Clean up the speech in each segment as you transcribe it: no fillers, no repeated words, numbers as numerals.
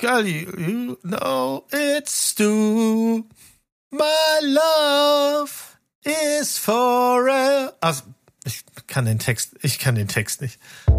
Girl, you know it's Stu. My love is forever. Also, ich kann den Text nicht.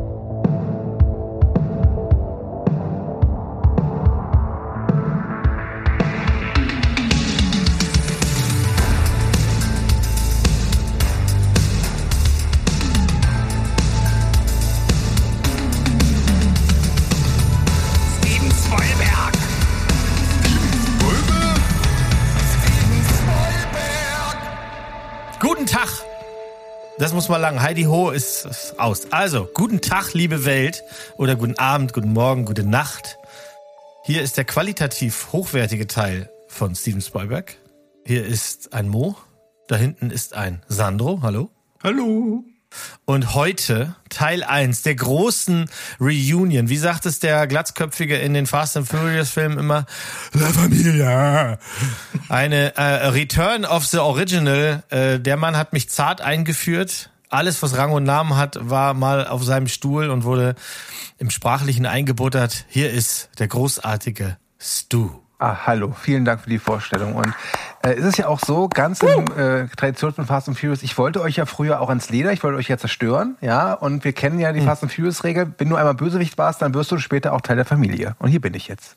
Guten Tag. Das muss mal lang. Heidi Ho ist aus. Also, guten Tag, liebe Welt. Oder guten Abend, guten Morgen, gute Nacht. Hier ist der qualitativ hochwertige Teil von Steven Spielberg. Hier ist ein Mo. Da hinten ist ein Sandro. Hallo. Hallo. Und heute Teil 1 der großen Reunion. Wie sagt es der Glatzköpfige in den Fast and Furious Filmen immer? La Familia. Eine Return of the Original. Der Mann hat mich zart eingeführt. Alles, was Rang und Namen hat, war mal auf seinem Stuhl und wurde im Sprachlichen eingebuttert. Hier ist der großartige Stu. Hallo, vielen Dank für die Vorstellung. Und es ist ja auch so, ganz in Tradition von Fast and Furious, ich wollte euch ja früher auch ans Leder, ich wollte euch ja zerstören, ja, und wir kennen ja die Fast and Furious-Regel, wenn du einmal Bösewicht warst, dann wirst du später auch Teil der Familie. Und hier bin ich jetzt.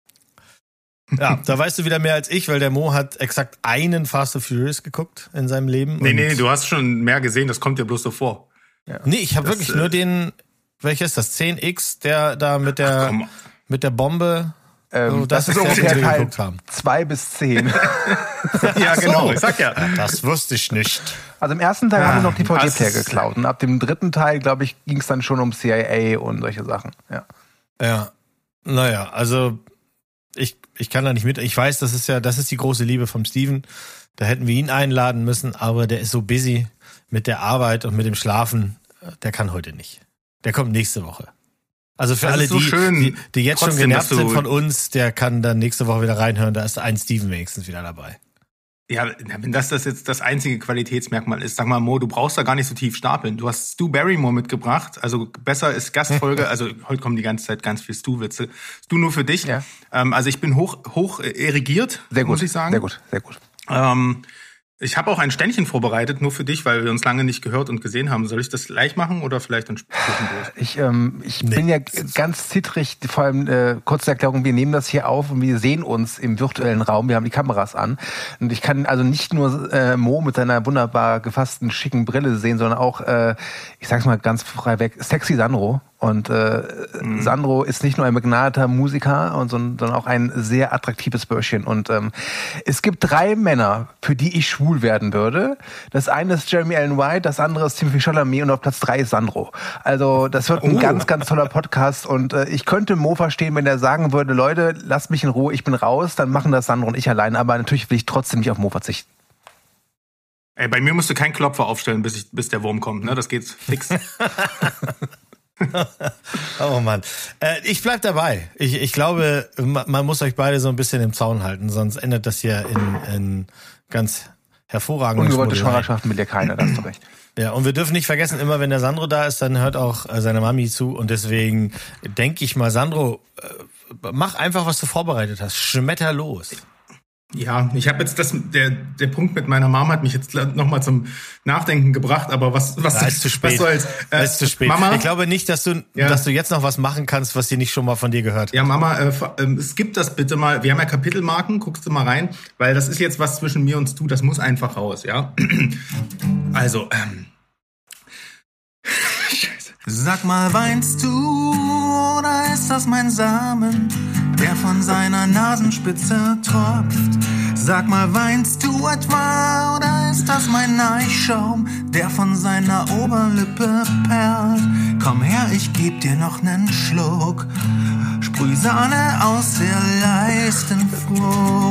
Ja, da weißt du wieder mehr als ich, weil der Mo hat exakt einen Fast and Furious geguckt in seinem Leben. Nee, du hast schon mehr gesehen, das kommt dir bloß so vor. Ja. Nee, ich habe wirklich nur den, welcher ist das, 10X, der da mit der Bombe... das ist ungefähr Teil 2 bis 10. Ja, genau, ich sag ja. Das wusste ich nicht. Also im ersten Teil haben wir noch DVD-Player geklaut. Und ab dem dritten Teil, glaube ich, ging es dann schon um CIA und solche Sachen. Ja. Naja, also ich kann da nicht mit. Ich weiß, das ist die große Liebe vom Steven. Da hätten wir ihn einladen müssen, aber der ist so busy mit der Arbeit und mit dem Schlafen. Der kann heute nicht. Der kommt nächste Woche. Also für alle, die jetzt schon genervt sind von uns, der kann dann nächste Woche wieder reinhören. Da ist ein Steven wenigstens wieder dabei. Ja, wenn das jetzt das einzige Qualitätsmerkmal ist, sag mal, Mo, du brauchst da gar nicht so tief stapeln. Du hast Stu Barrymore mitgebracht. Also besser ist Gastfolge. Also heute kommen die ganze Zeit ganz viel Stu-Witze. Stu nur für dich. Ja. Also ich bin hoch erigiert, sehr gut, muss ich sagen. Sehr gut. Ich habe auch ein Ständchen vorbereitet, nur für dich, weil wir uns lange nicht gehört und gesehen haben. Soll ich das gleich machen oder vielleicht dann zwischendurch? Ich bin ja ganz zittrig, vor allem kurze Erklärung, wir nehmen das hier auf und wir sehen uns im virtuellen Raum, wir haben die Kameras an und ich kann also nicht nur Mo mit seiner wunderbar gefassten, schicken Brille sehen, sondern auch, ich sag's mal ganz frei weg, sexy Sandro. Und Sandro ist nicht nur ein begnadeter Musiker, sondern auch ein sehr attraktives Bürschchen. Und es gibt 3 Männer, für die ich schwul werden würde. Das eine ist Jeremy Allen White, das andere ist Timothée Chalamet und auf Platz 3 ist Sandro. Also das wird ein ganz, ganz toller Podcast. Und ich könnte Mo verstehen, wenn er sagen würde, Leute, lasst mich in Ruhe, ich bin raus, dann machen das Sandro und ich allein. Aber natürlich will ich trotzdem nicht auf Mo verzichten. Ey, bei mir musst du keinen Klopfer aufstellen, bis der Wurm kommt, ne? Das geht fix. Oh Mann. Ich bleib dabei. Ich glaube, man muss euch beide so ein bisschen im Zaun halten, sonst endet das hier in ganz hervorragenden Ungewollte Schwangerschaften will ja keiner, da hast du recht. Ja, und wir dürfen nicht vergessen, immer wenn der Sandro da ist, dann hört auch seine Mami zu und deswegen denke ich mal, Sandro, mach einfach, was du vorbereitet hast. Schmetter los. Ja, ich habe jetzt der Punkt mit meiner Mama hat mich jetzt nochmal zum Nachdenken gebracht, aber was ist zu spät. Ist zu spät. Mama, ich glaube nicht, dass du jetzt noch was machen kannst, was sie nicht schon mal von dir gehört hat. Ja, Mama, skip das bitte mal. Wir haben ja Kapitelmarken, guckst du mal rein, weil das ist jetzt was zwischen mir und Stu, das muss einfach raus, ja? Also, Scheiße. Sag mal, weinst du oder ist das mein Samen, der von seiner Nasenspitze tropft? Sag mal, weinst du etwa oder ist das mein Eichschaum, der von seiner Oberlippe perlt? Komm her, ich geb dir noch nen Schluck, Sprühsahne aus der Leistenfrucht.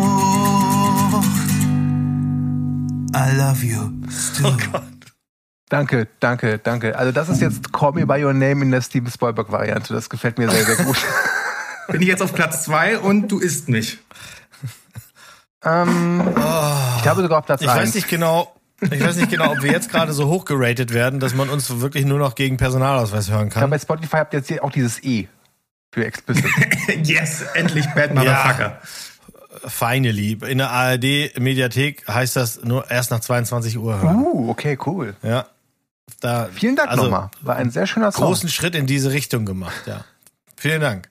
I love you, Stu. Oh Gott. Danke. Also das ist jetzt Call Me By Your Name in der Steven Spielberg-Variante. Das gefällt mir sehr, sehr gut. Bin ich jetzt auf Platz 2 und du isst mich. Ich glaube sogar auf Platz 1. Ich weiß nicht genau, ob wir jetzt gerade so hoch geratet werden, dass man uns wirklich nur noch gegen Personalausweis hören kann. Ich glaube, bei Spotify habt ihr jetzt hier auch dieses E. Für explicit. Yes, endlich Bad Motherfucker. Finally. In der ARD-Mediathek heißt das nur erst nach 22 Uhr hören. Okay, cool. Ja. Vielen Dank nochmal. War ein sehr schöner Song. Großen Schritt in diese Richtung gemacht, ja. Vielen Dank.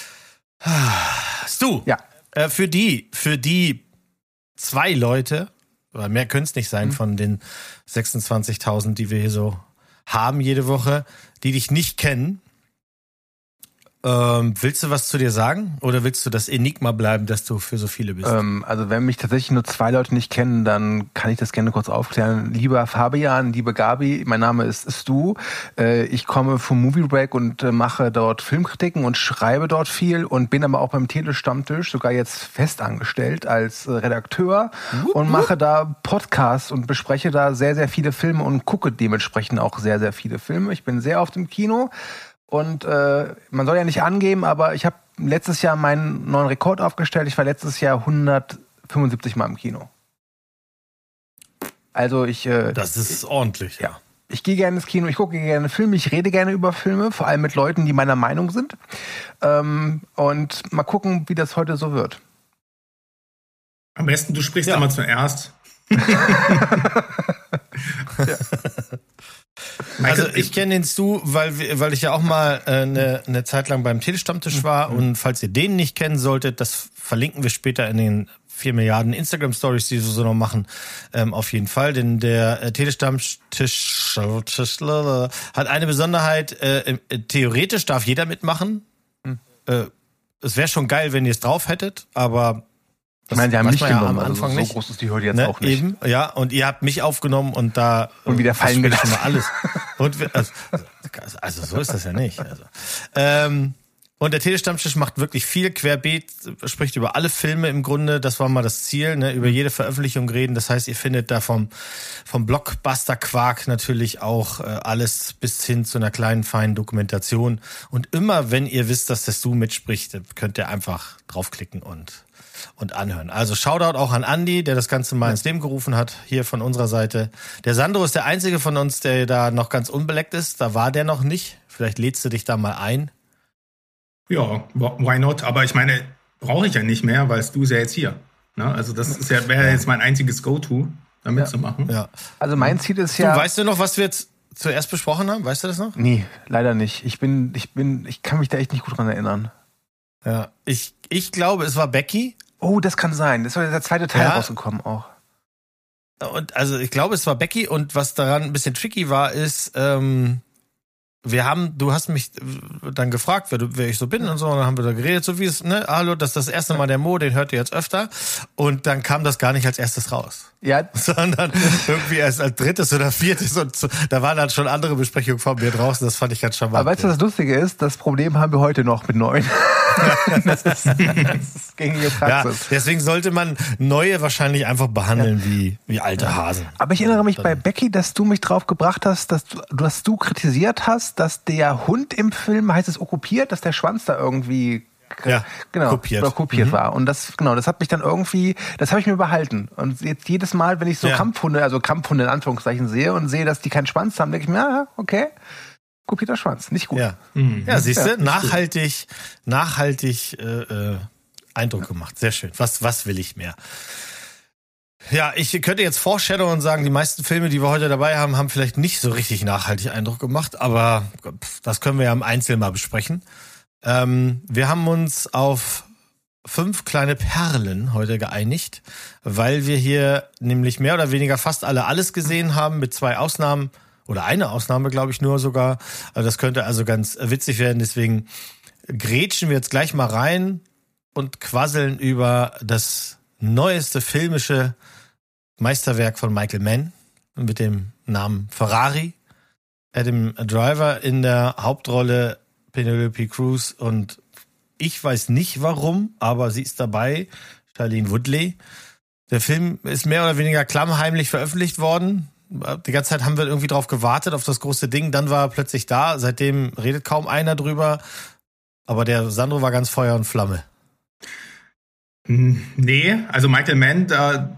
Stu, ja. Für die 2 Leute, weil mehr können es nicht sein von den 26.000, die wir hier so haben jede Woche, die dich nicht kennen, willst du was zu dir sagen? Oder willst du das Enigma bleiben, dass du für so viele bist? Also wenn mich tatsächlich nur 2 Leute nicht kennen, dann kann ich das gerne kurz aufklären. Lieber Fabian, liebe Gabi, mein Name ist Stu. Ich komme vom Movie Break und mache dort Filmkritiken und schreibe dort viel und bin aber auch beim Telestammtisch sogar jetzt festangestellt als Redakteur und mache da Podcasts und bespreche da sehr, sehr viele Filme und gucke dementsprechend auch sehr, sehr viele Filme. Ich bin sehr oft im Kino. Und man soll ja nicht angeben, aber ich habe letztes Jahr meinen neuen Rekord aufgestellt. Ich war letztes Jahr 175 Mal im Kino. Also das ist ordentlich. Ja. Ich gehe gerne ins Kino, ich gucke gerne Filme, ich rede gerne über Filme, vor allem mit Leuten, die meiner Meinung sind. Und mal gucken, wie das heute so wird. Am besten, du sprichst immer zuerst. Ja. Also ich kenne den Stu, weil ich ja auch mal eine Zeit lang beim Telestammtisch war und falls ihr den nicht kennen solltet, das verlinken wir später in den 4 Milliarden Instagram-Stories, die wir so noch machen, auf jeden Fall, denn der Telestammtisch hat eine Besonderheit, theoretisch darf jeder mitmachen, es wäre schon geil, wenn ihr es drauf hättet, aber ich meine, die haben nicht genommen, am Anfang also nicht. So groß ist die Hürde jetzt auch nicht. Eben, ja, und ihr habt mich aufgenommen und da und wieder fallen gelassen. Schon mal alles. Und also so ist das ja nicht. Und der Telestammtisch macht wirklich viel querbeet, spricht über alle Filme im Grunde, das war mal das Ziel, ne, über jede Veröffentlichung reden. Das heißt, ihr findet da vom Blockbuster-Quark natürlich auch alles bis hin zu einer kleinen, feinen Dokumentation. Und immer, wenn ihr wisst, dass das Stu mitspricht, könnt ihr einfach draufklicken und anhören. Also Shoutout auch an Andi, der das Ganze mal ins Leben gerufen hat, hier von unserer Seite. Der Sandro ist der einzige von uns, der da noch ganz unbeleckt ist. Da war der noch nicht. Vielleicht lädst du dich da mal ein. Ja, why not? Aber ich meine, brauche ich ja nicht mehr, weil du ist ja jetzt hier. Ne? Also das ist wäre jetzt mein einziges Go-To, da mitzumachen. Ja. Also mein Ziel ist ja... Weißt du noch, was wir jetzt zuerst besprochen haben? Weißt du das noch? Nee, leider nicht. Ich kann mich da echt nicht gut dran erinnern. Ja, ich glaube, es war Becky. Oh, das kann sein. Das war der zweite Teil rausgekommen auch. Und also ich glaube, es war Becky und was daran ein bisschen tricky war, ist, du hast mich dann gefragt, wer ich so bin und so, und dann haben wir da geredet, so wie es, ne, hallo, das ist das erste Mal der Mo, den hört ihr jetzt öfter, und dann kam das gar nicht als erstes raus. Ja. Sondern irgendwie erst als drittes oder viertes und so, da waren dann schon andere Besprechungen von mir draußen, das fand ich ganz charmant. Aber weißt du, was das Lustige ist? Das Problem haben wir heute noch mit neuen. Das ist gängige Praxis. Ja, deswegen sollte man neue wahrscheinlich einfach behandeln wie alte Hasen. Aber ich erinnere mich bei Becky, dass du mich drauf gebracht hast, dass du kritisiert hast, dass der Hund im Film, heißt es okkupiert, dass der Schwanz da irgendwie kopiert war. Und das hat mich dann irgendwie, das habe ich mir behalten. Und jetzt jedes Mal, wenn ich so Kampfhunde in Anführungszeichen sehe und sehe, dass die keinen Schwanz haben, denke ich mir, ja, okay, kopierter Schwanz, nicht gut. Ja, siehst du, nachhaltig Eindruck gemacht. Sehr schön. Was will ich mehr? Ja, ich könnte jetzt foreshadowen und sagen, die meisten Filme, die wir heute dabei haben, haben vielleicht nicht so richtig nachhaltig Eindruck gemacht, aber das können wir ja im Einzelnen mal besprechen. Wir haben uns auf 5 kleine Perlen heute geeinigt, weil wir hier nämlich mehr oder weniger fast alles gesehen haben, mit 2 Ausnahmen, oder eine Ausnahme, glaube ich, nur sogar. Also das könnte also ganz witzig werden, deswegen grätschen wir jetzt gleich mal rein und quasseln über das neueste filmische Meisterwerk von Michael Mann mit dem Namen Ferrari. Adam Driver in der Hauptrolle, Penelope Cruz, und ich weiß nicht warum, aber sie ist dabei, Shailene Woodley. Der Film ist mehr oder weniger klammheimlich veröffentlicht worden. Die ganze Zeit haben wir irgendwie drauf gewartet, auf das große Ding. Dann war er plötzlich da. Seitdem redet kaum einer drüber. Aber der Sandro war ganz Feuer und Flamme. Nee, also Michael Mann, da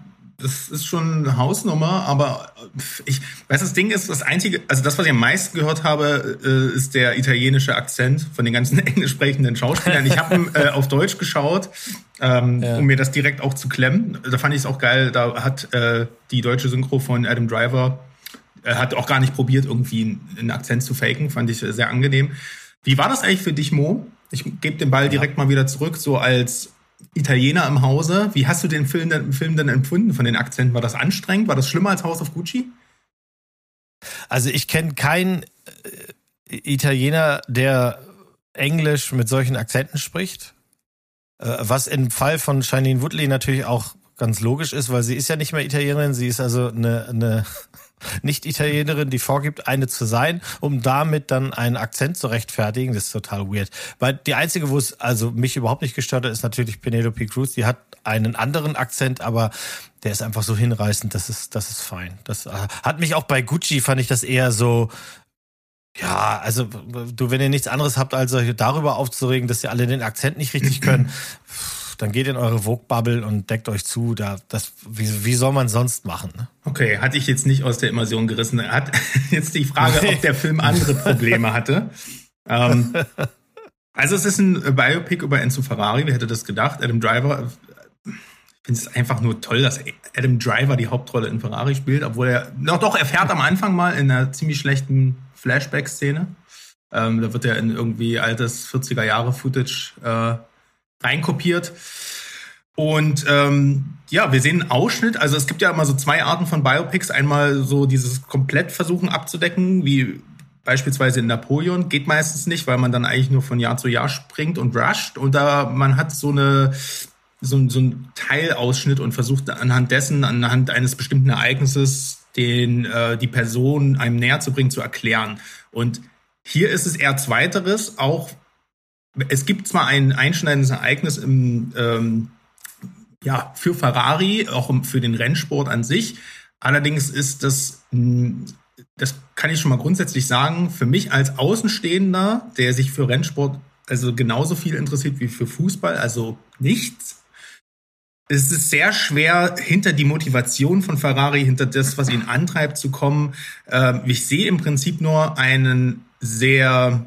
das ist schon eine Hausnummer, aber ich weiß, das Ding ist, das Einzige, also das, was ich am meisten gehört habe, ist der italienische Akzent von den ganzen englisch sprechenden Schauspielern. Ich habe ihn auf Deutsch geschaut, um mir das direkt auch zu klemmen. Da fand ich es auch geil, da hat die deutsche Synchro von Adam Driver hat auch gar nicht probiert, irgendwie einen Akzent zu faken, fand ich sehr angenehm. Wie war das eigentlich für dich, Mo? Ich gebe den Ball direkt mal wieder zurück, so als Italiener im Hause. Wie hast du den Film denn empfunden von den Akzenten? War das anstrengend? War das schlimmer als House of Gucci? Also ich kenne keinen Italiener, der Englisch mit solchen Akzenten spricht. Was im Fall von Shailene Woodley natürlich auch ganz logisch ist, weil sie ist ja nicht mehr Italienerin, sie ist also eine Nicht-Italienerin, die vorgibt, eine zu sein, um damit dann einen Akzent zu rechtfertigen. Das ist total weird. Weil die einzige, wo es also mich überhaupt nicht gestört hat, ist natürlich Penelope Cruz. Die hat einen anderen Akzent, aber der ist einfach so hinreißend, das ist fein. Das hat mich auch bei Gucci, fand ich das eher so, ja, also wenn ihr nichts anderes habt, als euch darüber aufzuregen, dass ihr alle den Akzent nicht richtig können, dann geht in eure Vogue-Bubble und deckt euch zu. Wie soll man sonst machen? Ne? Okay, hatte ich jetzt nicht aus der Immersion gerissen. Hat jetzt die Frage, ob der Film andere Probleme hatte. Also es ist ein Biopic über Enzo Ferrari. Wer hätte das gedacht? Adam Driver. Ich finde es einfach nur toll, dass Adam Driver die Hauptrolle in Ferrari spielt, obwohl er fährt am Anfang mal in einer ziemlich schlechten Flashback-Szene. Da wird er in irgendwie altes 40er-Jahre-Footage reinkopiert. Und wir sehen einen Ausschnitt. Also es gibt ja immer so zwei Arten von Biopics. Einmal so dieses komplett versuchen abzudecken, wie beispielsweise in Napoleon. Geht meistens nicht, weil man dann eigentlich nur von Jahr zu Jahr springt und rusht. Und man hat so einen Teilausschnitt und versucht anhand eines bestimmten Ereignisses die Person einem näher zu bringen, zu erklären. Und hier ist es eher Zweiteres, auch es gibt zwar ein einschneidendes Ereignis für Ferrari, auch für den Rennsport an sich. Allerdings ist das kann ich schon mal grundsätzlich sagen, für mich als Außenstehender, der sich für Rennsport also genauso viel interessiert wie für Fußball, also nichts. Es ist sehr schwer, hinter die Motivation von Ferrari, hinter das, was ihn antreibt, zu kommen. Ich sehe im Prinzip nur einen sehr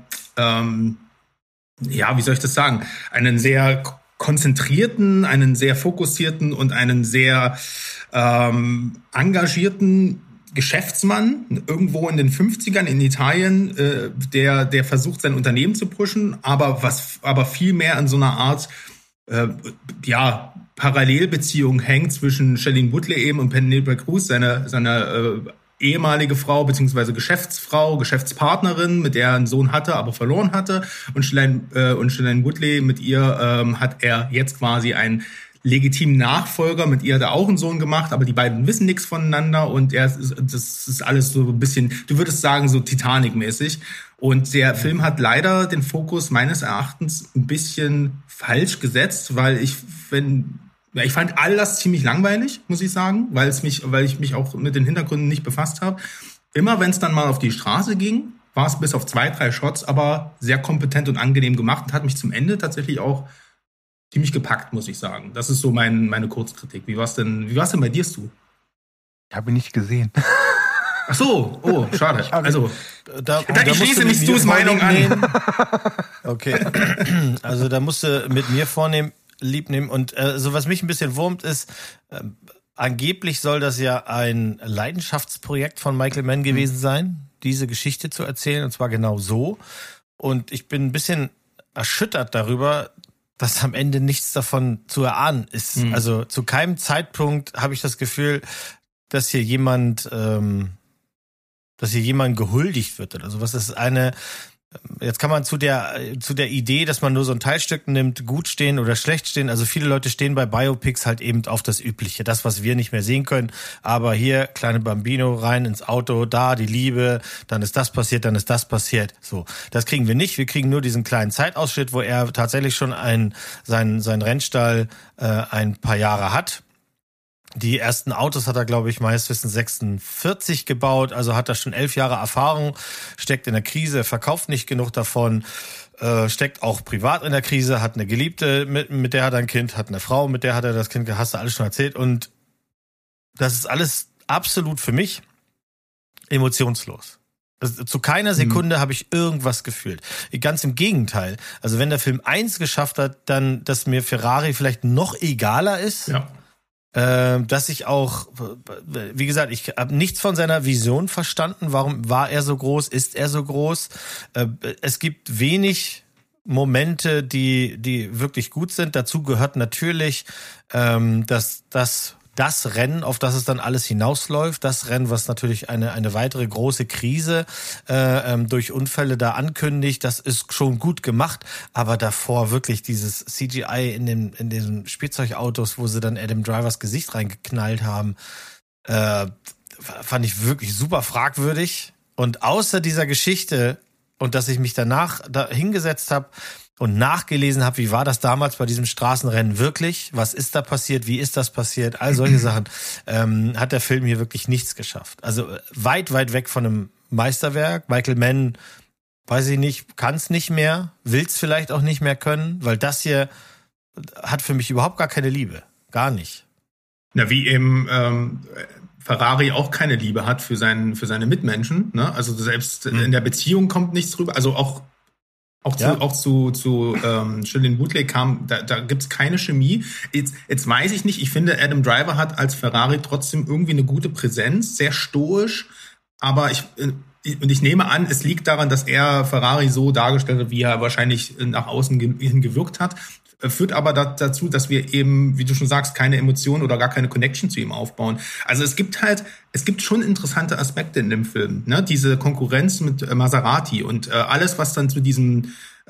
wie soll ich das sagen, einen sehr konzentrierten, einen sehr fokussierten und einen sehr engagierten Geschäftsmann irgendwo in den 50ern in Italien, der versucht, sein Unternehmen zu pushen, aber viel mehr an so einer Art Parallelbeziehung hängt zwischen Shailene Woodley eben und Penelope Cruz, seine ehemalige Frau beziehungsweise Geschäftspartnerin, mit der er einen Sohn hatte, aber verloren hatte. Und Shailene Woodley, mit ihr hat er jetzt quasi einen legitimen Nachfolger. Mit ihr hat er auch einen Sohn gemacht, aber die beiden wissen nichts voneinander. Und das ist alles so ein bisschen, du würdest sagen, so Titanic-mäßig. Und der Film hat leider den Fokus meines Erachtens ein bisschen falsch gesetzt, weil ich fand all das ziemlich langweilig, muss ich sagen, weil ich mich auch mit den Hintergründen nicht befasst habe. Immer wenn es dann mal auf die Straße ging, war es bis auf 2-3 Shots aber sehr kompetent und angenehm gemacht und hat mich zum Ende tatsächlich auch ziemlich gepackt, muss ich sagen. Das ist so meine Kurzkritik. Wie war's denn bei dir, Stu? Ich habe ihn nicht gesehen. Ach so, oh, schade. Also, ich schließe mich Stus Meinung an. Okay, also da musst du mit mir lieb nehmen. Und so was mich ein bisschen wurmt ist, angeblich soll das ja ein Leidenschaftsprojekt von Michael Mann gewesen sein, diese Geschichte zu erzählen, und zwar genau so. Und ich bin ein bisschen erschüttert darüber, dass am Ende nichts davon zu erahnen ist. Also zu keinem Zeitpunkt habe ich das Gefühl, dass hier jemand gehuldigt wird oder sowas. Das ist jetzt kann man zu der Idee, dass man nur so ein Teilstück nimmt, gut stehen oder schlecht stehen. Also viele Leute stehen bei Biopics halt eben auf das Übliche, das, was wir nicht mehr sehen können. Aber hier, kleine Bambino, rein ins Auto, da die Liebe, dann ist das passiert, dann ist das passiert. So, das kriegen wir nicht. Wir kriegen nur diesen kleinen Zeitausschnitt, wo er tatsächlich schon sein Rennstall ein paar Jahre hat. Die ersten Autos hat er, glaube ich, meines Wissens 46 gebaut, also hat er schon 11 Jahre Erfahrung, steckt in der Krise, verkauft nicht genug davon, steckt auch privat in der Krise, hat eine Geliebte, mit der hat er ein Kind, hat eine Frau, mit der hat er das Kind, hast du alles schon erzählt. Und das ist alles absolut für mich emotionslos. Also zu keiner Sekunde habe ich irgendwas gefühlt. Ganz im Gegenteil. Also wenn der Film 1 geschafft hat, dann, dass mir Ferrari vielleicht noch egaler ist. Ja. Dass ich auch, wie gesagt, ich habe nichts von seiner Vision verstanden. Warum war er so groß? Ist er so groß? Es gibt wenig Momente, die wirklich gut sind. Dazu gehört natürlich, dass das Rennen, auf das es dann alles hinausläuft, das Rennen, was natürlich eine weitere große Krise durch Unfälle da ankündigt, das ist schon gut gemacht, aber davor wirklich dieses CGI in diesen Spielzeugautos, wo sie dann Adam Drivers Gesicht reingeknallt haben, fand ich wirklich super fragwürdig. Und außer dieser Geschichte und dass ich mich danach da hingesetzt habe und nachgelesen habe, wie war das damals bei diesem Straßenrennen wirklich? Was ist da passiert? Wie ist das passiert? All solche Sachen hat der Film hier wirklich nichts geschafft. Also weit, weit weg von einem Meisterwerk. Michael Mann, weiß ich nicht, kann es nicht mehr, will es vielleicht auch nicht mehr können, weil das hier hat für mich überhaupt gar keine Liebe. Gar nicht. Na, wie eben Ferrari auch keine Liebe hat für seine Mitmenschen. Ne? Also selbst in der Beziehung kommt nichts rüber. Also auch zu Shailene Woodley kam, da gibt's keine Chemie. Jetzt weiß ich nicht, ich finde, Adam Driver hat als Ferrari trotzdem irgendwie eine gute Präsenz, sehr stoisch, aber ich nehme an, es liegt daran, dass er Ferrari so dargestellt hat, wie er wahrscheinlich nach außen hin gewirkt hat. Führt aber dazu, dass wir eben, wie du schon sagst, keine Emotionen oder gar keine Connection zu ihm aufbauen. Also es gibt schon interessante Aspekte in dem Film, ne? Diese Konkurrenz mit Maserati und alles, was dann zu diesem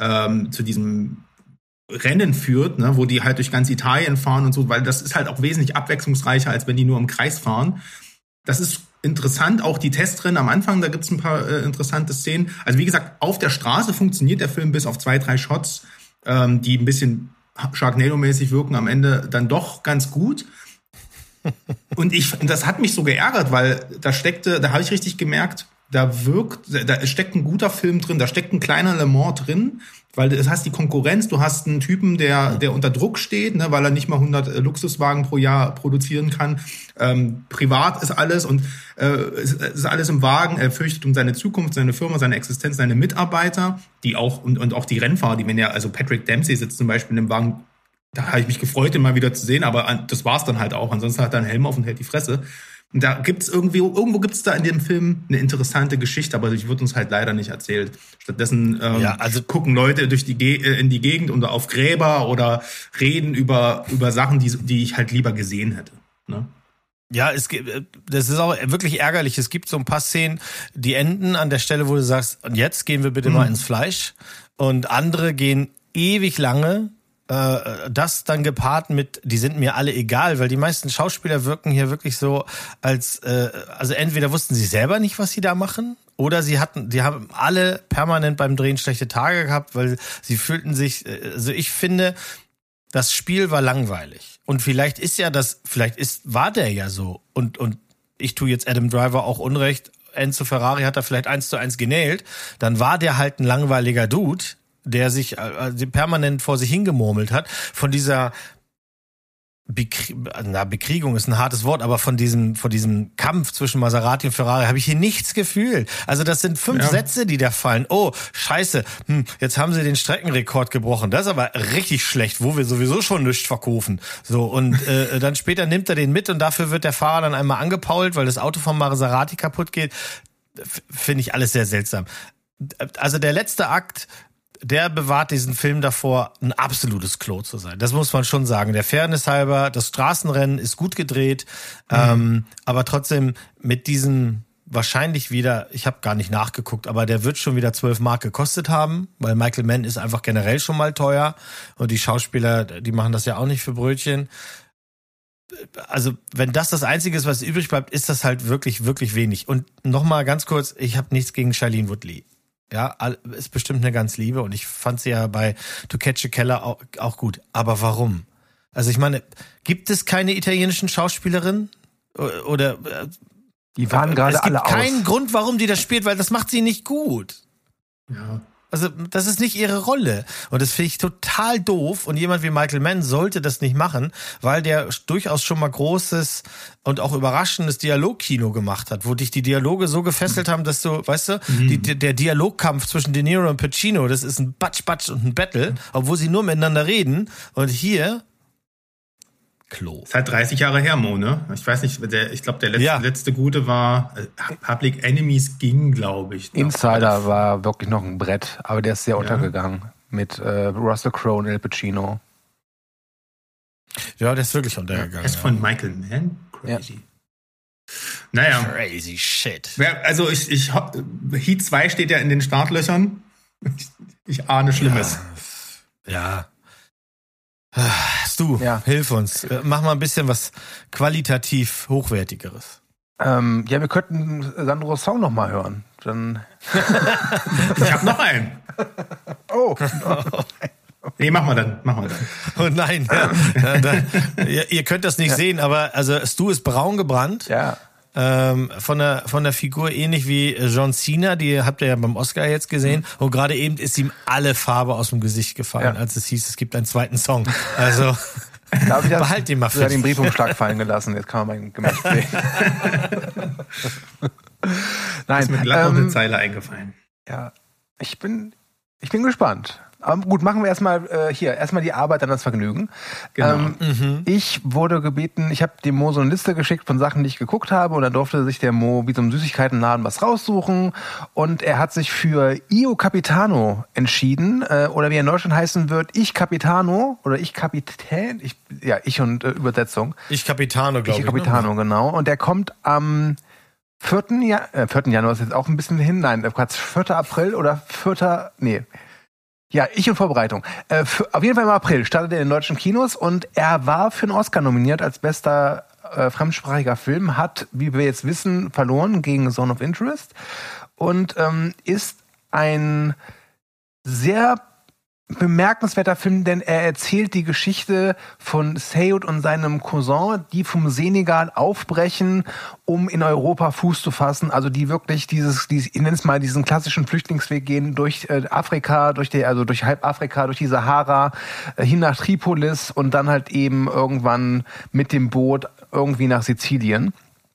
Rennen führt, ne? Wo die halt durch ganz Italien fahren und so, weil das ist halt auch wesentlich abwechslungsreicher, als wenn die nur im Kreis fahren. Das ist interessant, auch die Testrennen am Anfang, da gibt's ein paar interessante Szenen. Also wie gesagt, auf der Straße funktioniert der Film bis auf 2, 3 Shots, die ein bisschen Sharknado-mäßig wirken, am Ende dann doch ganz gut. Und das hat mich so geärgert, weil da habe ich richtig gemerkt, da steckt ein guter Film drin, da steckt ein kleiner Le Mans drin, weil du hast die Konkurrenz, du hast einen Typen, der unter Druck steht, ne, weil er nicht mal 100 Luxuswagen pro Jahr produzieren kann. Privat ist alles und es ist alles im Wagen. Er fürchtet um seine Zukunft, seine Firma, seine Existenz, seine Mitarbeiter, die auch und auch die Rennfahrer, also Patrick Dempsey sitzt zum Beispiel im Wagen. Da habe ich mich gefreut, ihn mal wieder zu sehen, aber das war's dann halt auch. Ansonsten hat er einen Helm auf und hält die Fresse. Und da gibt's irgendwo gibt's da in dem Film eine interessante Geschichte, aber die wird uns halt leider nicht erzählt. Stattdessen gucken Leute in die Gegend oder auf Gräber oder reden über Sachen, die ich halt lieber gesehen hätte. Ne? Ja, das ist auch wirklich ärgerlich. Es gibt so ein paar Szenen, die enden an der Stelle, wo du sagst, und jetzt gehen wir bitte mal ins Fleisch. Und andere gehen ewig lange. Das dann gepaart mit, die sind mir alle egal, weil die meisten Schauspieler wirken hier wirklich so, als also entweder wussten sie selber nicht, was sie da machen, oder die haben alle permanent beim Drehen schlechte Tage gehabt, weil sie fühlten sich, also ich finde, das Spiel war langweilig. Und vielleicht war der ja so. Und ich tue jetzt Adam Driver auch Unrecht, Enzo Ferrari hat da vielleicht 1:1 genäht, dann war der halt ein langweiliger Dude, der sich permanent vor sich hingemurmelt hat, von dieser Bekriegung ist ein hartes Wort, aber von diesem Kampf zwischen Maserati und Ferrari habe ich hier nichts gefühlt. Also das sind 5 Sätze, die da fallen. Oh, scheiße, jetzt haben sie den Streckenrekord gebrochen. Das ist aber richtig schlecht, wo wir sowieso schon nichts verkaufen. So, und dann später nimmt er den mit und dafür wird der Fahrer dann einmal angepault, weil das Auto von Maserati kaputt geht. Finde ich alles sehr seltsam. Also der letzte Akt, der bewahrt diesen Film davor, ein absolutes Klo zu sein. Das muss man schon sagen. Der Fairness halber, das Straßenrennen ist gut gedreht, aber trotzdem mit diesem wahrscheinlich wieder, ich habe gar nicht nachgeguckt, aber der wird schon wieder 12 Mark gekostet haben, weil Michael Mann ist einfach generell schon mal teuer und die Schauspieler, die machen das ja auch nicht für Brötchen. Also wenn das Einzige ist, was übrig bleibt, ist das halt wirklich, wirklich wenig. Und nochmal ganz kurz, ich habe nichts gegen Shailene Woodley. Ja, ist bestimmt eine ganz Liebe und ich fand sie ja bei To Catch a Killer auch gut. Aber warum? Also ich meine, gibt es keine italienischen Schauspielerinnen? Oder die waren gerade alle aus. Es gibt keinen Grund, warum die das spielt, weil das macht sie nicht gut. Ja. Also das ist nicht ihre Rolle. Und das finde ich total doof. Und jemand wie Michael Mann sollte das nicht machen, weil der durchaus schon mal großes und auch überraschendes Dialogkino gemacht hat, wo dich die Dialoge so gefesselt haben, dass du, weißt du, der Dialogkampf zwischen De Niro und Pacino, das ist ein Batsch und ein Battle, obwohl sie nur miteinander reden. Und hier Klo. Ist halt 30 Jahre her, Mo, ne? Ich weiß nicht, ich glaube, der letzte gute war Public Enemies ging, glaube ich. Insider war wirklich noch ein Brett, aber der ist sehr untergegangen mit Russell Crowe und Al Pacino. Ja, der ist wirklich untergegangen. Der ist von Michael Mann? Crazy. Ja. Naja. Crazy shit. Also Heat 2 steht ja in den Startlöchern. Ich ahne Schlimmes. Ja. Du, hilf uns. Mach mal ein bisschen was qualitativ Hochwertigeres. Wir könnten Sandros Song noch mal hören. Dann ich habe noch einen. Oh. Nee, mach mal dann. Oh nein. Ihr könnt das nicht sehen, aber also Stu ist braun gebrannt. Ja. Von der Figur ähnlich wie John Cena, die habt ihr ja beim Oscar jetzt gesehen. Und gerade eben ist ihm alle Farbe aus dem Gesicht gefallen, als es hieß, es gibt einen zweiten Song. Also behalt den mal fit. Ich habe den Briefumschlag fallen gelassen, jetzt kann man mein Gemächt sehen. Nein, ist mir glatt noch eine Zeile eingefallen. Ja, ich bin gespannt. Aber gut, machen wir erstmal die Arbeit, dann das Vergnügen. Genau. Ich wurde gebeten, ich habe dem Mo so eine Liste geschickt von Sachen, die ich geguckt habe, und dann durfte sich der Mo wie so einem Süßigkeitenladen was raussuchen, und er hat sich für Io Capitano entschieden, oder wie er in Deutschland heißen wird, Ich Capitano oder Ich Kapitän, ich und Übersetzung. Ich Capitano, glaube ich. Ich Capitano, genau. Und der kommt am 4. Januar ist jetzt auch ein bisschen hin, nein, 4. April oder 4. Ja, Ich und Vorbereitung. Auf jeden Fall im April startet er in den deutschen Kinos, und er war für einen Oscar nominiert als bester fremdsprachiger Film, hat, wie wir jetzt wissen, verloren gegen Zone of Interest, und ist ein sehr bemerkenswerter Film, denn er erzählt die Geschichte von Seyud und seinem Cousin, die vom Senegal aufbrechen, um in Europa Fuß zu fassen, also die wirklich ich nenne es mal diesen klassischen Flüchtlingsweg gehen durch Afrika, durch halb Afrika, durch die Sahara, hin nach Tripolis und dann halt eben irgendwann mit dem Boot irgendwie nach Sizilien.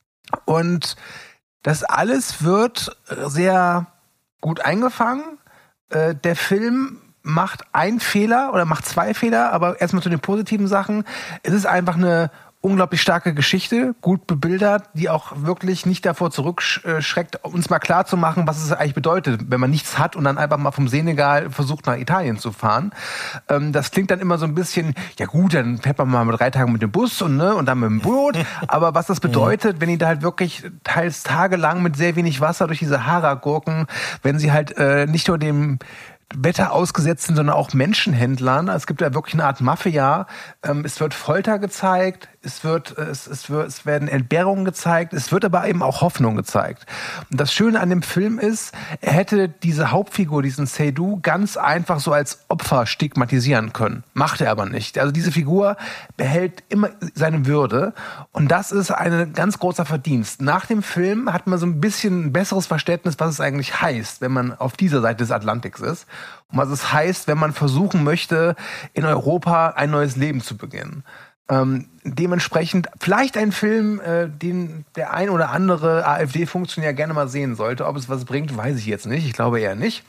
Und das alles wird sehr gut eingefangen. Der Film macht einen Fehler oder macht zwei Fehler, aber erstmal zu den positiven Sachen. Es ist einfach eine unglaublich starke Geschichte, gut bebildert, die auch wirklich nicht davor zurückschreckt, uns mal klar zu machen, was es eigentlich bedeutet, wenn man nichts hat und dann einfach mal vom Senegal versucht, nach Italien zu fahren. Das klingt dann immer so ein bisschen, ja gut, dann fährt man mal 3 Tage mit dem Bus und dann mit dem Boot. Aber was das bedeutet, wenn die da halt wirklich teils tagelang mit sehr wenig Wasser durch die Sahara gurken, wenn sie halt nicht nur dem Wetter ausgesetzt sind, sondern auch Menschenhändlern. Es gibt ja wirklich eine Art Mafia. Es wird Folter gezeigt, es werden Entbehrungen gezeigt, es wird aber eben auch Hoffnung gezeigt. Und das Schöne an dem Film ist, er hätte diese Hauptfigur, diesen Seydu, ganz einfach so als Opfer stigmatisieren können. Macht er aber nicht. Also diese Figur behält immer seine Würde, und das ist ein ganz großer Verdienst. Nach dem Film hat man so ein bisschen ein besseres Verständnis, was es eigentlich heißt, wenn man auf dieser Seite des Atlantiks ist. Und was es heißt, wenn man versuchen möchte, in Europa ein neues Leben zu beginnen. Dementsprechend vielleicht ein Film, den der ein oder andere AfD-Funktionär gerne mal sehen sollte. Ob es was bringt, weiß ich jetzt nicht. Ich glaube eher nicht.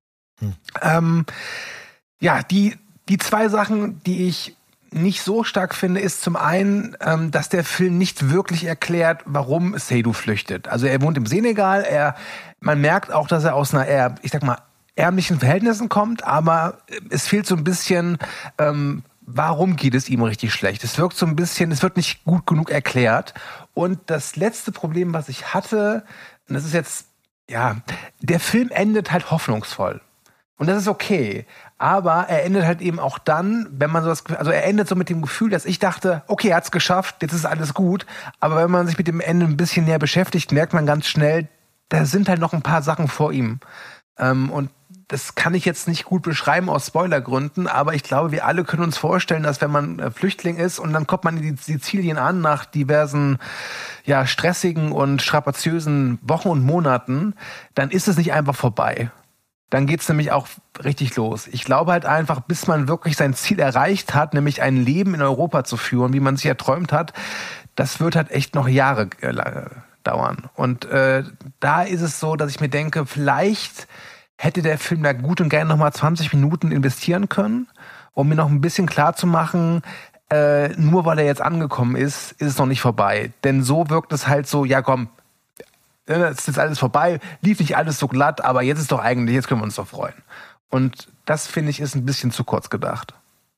Die 2 Sachen, die ich nicht so stark finde, ist zum einen, dass der Film nicht wirklich erklärt, warum Seydu flüchtet. Also er wohnt im Senegal, man merkt auch, dass er aus einer eher, ich sag mal, ärmlichen Verhältnissen kommt, aber es fehlt so ein bisschen, warum geht es ihm richtig schlecht? Es wirkt so ein bisschen, es wird nicht gut genug erklärt. Und das letzte Problem, was ich hatte, und das ist jetzt, der Film endet halt hoffnungsvoll. Und das ist okay. Aber er endet halt eben auch dann, wenn man er endet so mit dem Gefühl, dass ich dachte, okay, er hat's geschafft, jetzt ist alles gut. Aber wenn man sich mit dem Ende ein bisschen näher beschäftigt, merkt man ganz schnell, da sind halt noch ein paar Sachen vor ihm. Und das kann ich jetzt nicht gut beschreiben aus Spoilergründen, aber ich glaube, wir alle können uns vorstellen, dass wenn man Flüchtling ist und dann kommt man in Sizilien an nach diversen, stressigen und strapaziösen Wochen und Monaten, dann ist es nicht einfach vorbei. dann geht's nämlich auch richtig los. Ich glaube halt einfach, bis man wirklich sein Ziel erreicht hat, nämlich ein Leben in Europa zu führen, wie man sich erträumt hat, das wird halt echt noch Jahre dauern. Und da ist es so, dass ich mir denke, vielleicht hätte der Film da gut und gerne nochmal 20 Minuten investieren können, um mir noch ein bisschen klar zu machen, nur weil er jetzt angekommen ist, ist es noch nicht vorbei. Denn so wirkt es halt so, ja komm, es ist alles vorbei, lief nicht alles so glatt, aber jetzt ist doch eigentlich, jetzt können wir uns doch freuen. Und das, finde ich, ist ein bisschen zu kurz gedacht.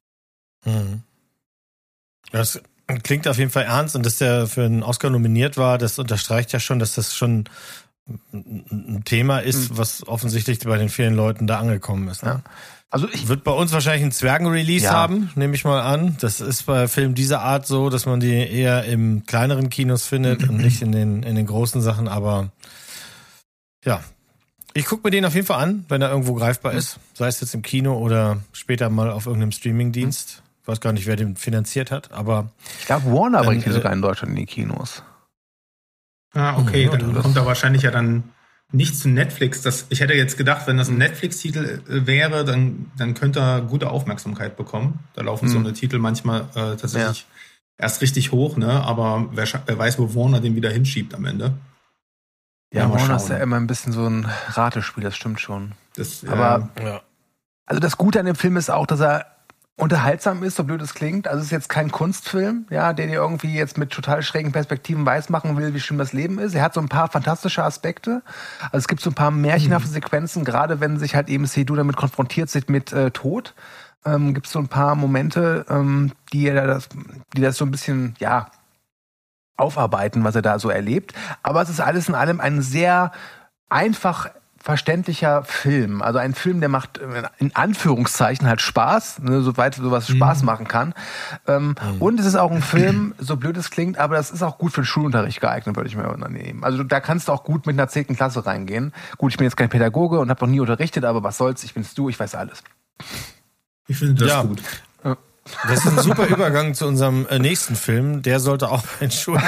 Das klingt auf jeden Fall ernst, und dass der für einen Oscar nominiert war, das unterstreicht ja schon, dass das schon ein Thema ist, was offensichtlich bei den vielen Leuten da angekommen ist. Ne? Ja. Also wird bei uns wahrscheinlich einen Zwergen-Release haben, nehme ich mal an. Das ist bei Filmen dieser Art so, dass man die eher im kleineren Kinos findet und nicht in den großen Sachen. Aber ja, ich gucke mir den auf jeden Fall an, wenn er irgendwo greifbar ist. Sei es jetzt im Kino oder später mal auf irgendeinem Streaming-Dienst. Ich weiß gar nicht, wer den finanziert hat, aber... Ich glaube, Warner bringt die sogar in Deutschland in die Kinos. Ah, okay, dann kommt da wahrscheinlich ja dann nicht zu Netflix. Ich hätte jetzt gedacht, wenn das ein Netflix-Titel wäre, dann könnte er gute Aufmerksamkeit bekommen. Da laufen so eine Titel manchmal tatsächlich erst richtig hoch, ne? Aber wer weiß, wo Warner den wieder hinschiebt am Ende. Ja, Warner ist ja immer ein bisschen so ein Ratespiel, das stimmt schon. Aber also das Gute an dem Film ist auch, dass er unterhaltsam ist, so blöd es klingt. Also es ist jetzt kein Kunstfilm, ja, der dir irgendwie jetzt mit total schrägen Perspektiven weismachen will, wie schön das Leben ist. Er hat so ein paar fantastische Aspekte. Also es gibt so ein paar märchenhafte Sequenzen, gerade wenn sich halt eben Seydoux damit konfrontiert sind mit Tod. Gibt es so ein paar Momente, die das so ein bisschen, aufarbeiten, was er da so erlebt. Aber es ist alles in allem ein sehr einfach verständlicher Film. Also ein Film, der macht in Anführungszeichen halt Spaß, ne, soweit sowas Spaß machen kann. Und es ist auch ein Film, so blöd es klingt, aber das ist auch gut für den Schulunterricht geeignet, würde ich mir nehmen. Also da kannst du auch gut mit einer 10. Klasse reingehen. Gut, ich bin jetzt kein Pädagoge und habe noch nie unterrichtet, aber was soll's, ich bin's du, ich weiß alles. Ich finde das gut. Das ist ein super Übergang zu unserem nächsten Film. Der sollte auch in Schulen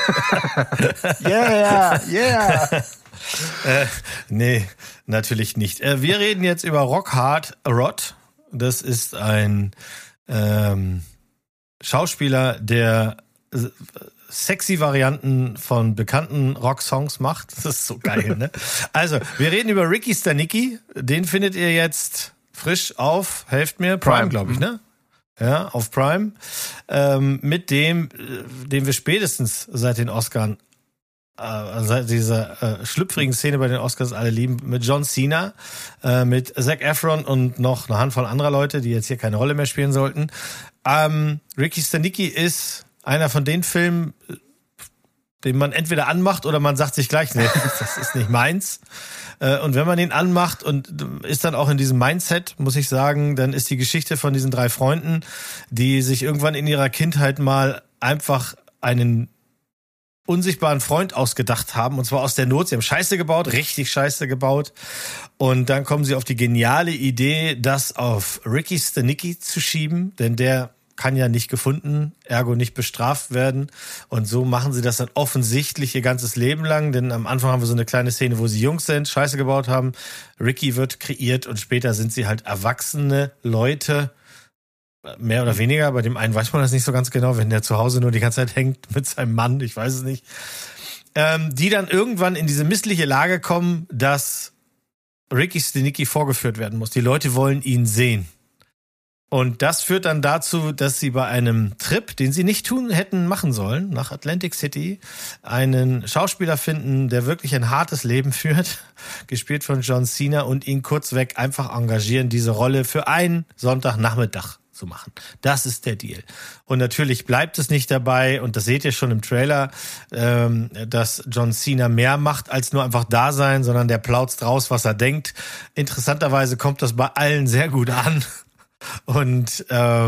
Yeah. Nee, natürlich nicht. Wir reden jetzt über Rock Hard Rod. Das ist ein Schauspieler, der sexy Varianten von bekannten Rocksongs macht. Das ist so geil, ne? Also, wir reden über Ricky Stanicky. Den findet ihr jetzt frisch auf, helft mir, Prime, glaube ich, ne? Ja, auf Prime. Mit den wir spätestens seit den Oscars seit dieser schlüpfrigen Szene bei den Oscars alle lieben, mit John Cena, mit Zac Efron und noch eine Handvoll anderer Leute, die jetzt hier keine Rolle mehr spielen sollten. Ricky Stanicky ist einer von den Filmen, den man entweder anmacht oder man sagt sich gleich, nee, das ist nicht meins. Und wenn man den anmacht und ist dann auch in diesem Mindset, muss ich sagen, dann ist die Geschichte von diesen 3 Freunden, die sich irgendwann in ihrer Kindheit mal einfach einen unsichtbaren Freund ausgedacht haben, und zwar aus der Not. Sie haben Scheiße gebaut, richtig Scheiße gebaut, und dann kommen sie auf die geniale Idee, das auf Ricky Stanicky zu schieben, denn der kann ja nicht gefunden, ergo nicht bestraft werden, und so machen sie das dann offensichtlich ihr ganzes Leben lang, denn am Anfang haben wir so eine kleine Szene, wo sie Jungs sind, Scheiße gebaut haben, Ricky wird kreiert und später sind sie halt erwachsene Leute, mehr oder weniger. Bei dem einen weiß man das nicht so ganz genau, wenn der zu Hause nur die ganze Zeit hängt mit seinem Mann, ich weiß es nicht. Die dann irgendwann in diese missliche Lage kommen, dass Ricky Stanicky vorgeführt werden muss. Die Leute wollen ihn sehen. Und das führt dann dazu, dass sie bei einem Trip, den sie nicht hätten machen sollen, nach Atlantic City, einen Schauspieler finden, der wirklich ein hartes Leben führt, gespielt von John Cena, und ihn kurzweg einfach engagieren, diese Rolle für einen Sonntagnachmittag zu machen. Das ist der Deal. Und natürlich bleibt es nicht dabei, und das seht ihr schon im Trailer, dass John Cena mehr macht als nur einfach da sein, sondern der plautzt raus, was er denkt. Interessanterweise kommt das bei allen sehr gut an. Und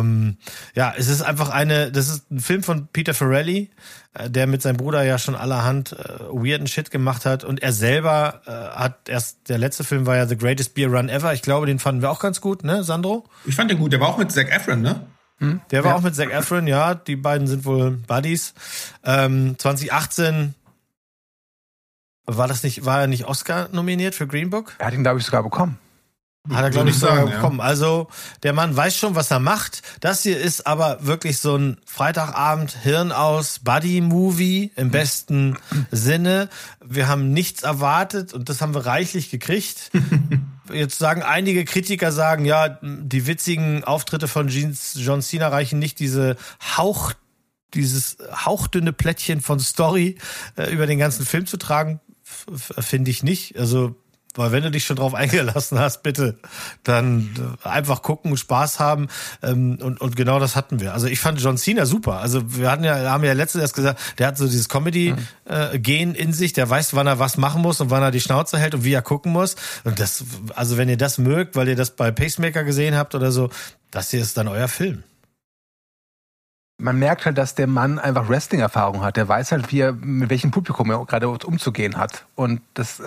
es ist einfach das ist ein Film von Peter Farrelly, der mit seinem Bruder ja schon allerhand weirden Shit gemacht hat, und er selber der letzte Film war ja The Greatest Beer Run Ever. Ich glaube, den fanden wir auch ganz gut, ne, Sandro? Ich fand den gut, der war auch mit Zac Efron, ne? Der war auch mit Zac Efron, ja, die beiden sind wohl Buddies. 2018 war er nicht Oscar nominiert für Green Book? Er hat ihn, glaube ich, sogar bekommen. Hat er, glaube ich, so sagen, bekommen. ja. Also, der Mann weiß schon, was er macht. Das hier ist aber wirklich so ein Freitagabend, Hirn aus, Buddy-Movie im besten Sinne. Wir haben nichts erwartet und das haben wir reichlich gekriegt. Jetzt sagen einige Kritiker, ja, die witzigen Auftritte von John Cena reichen nicht, dieses hauchdünne Plättchen von Story über den ganzen Film zu tragen. Finde ich nicht. Also, weil wenn du dich schon drauf eingelassen hast, bitte, dann einfach gucken und Spaß haben. Und genau das hatten wir. Also ich fand John Cena super. Also wir haben ja letztens erst gesagt, der hat so dieses Comedy-Gen in sich, der weiß, wann er was machen muss und wann er die Schnauze hält und wie er gucken muss. Und das, also wenn ihr das mögt, weil ihr das bei Pacemaker gesehen habt oder so, das hier ist dann euer Film. Man merkt halt, dass der Mann einfach Wrestling-Erfahrung hat. Der weiß halt, mit welchem Publikum er gerade umzugehen hat. Und ich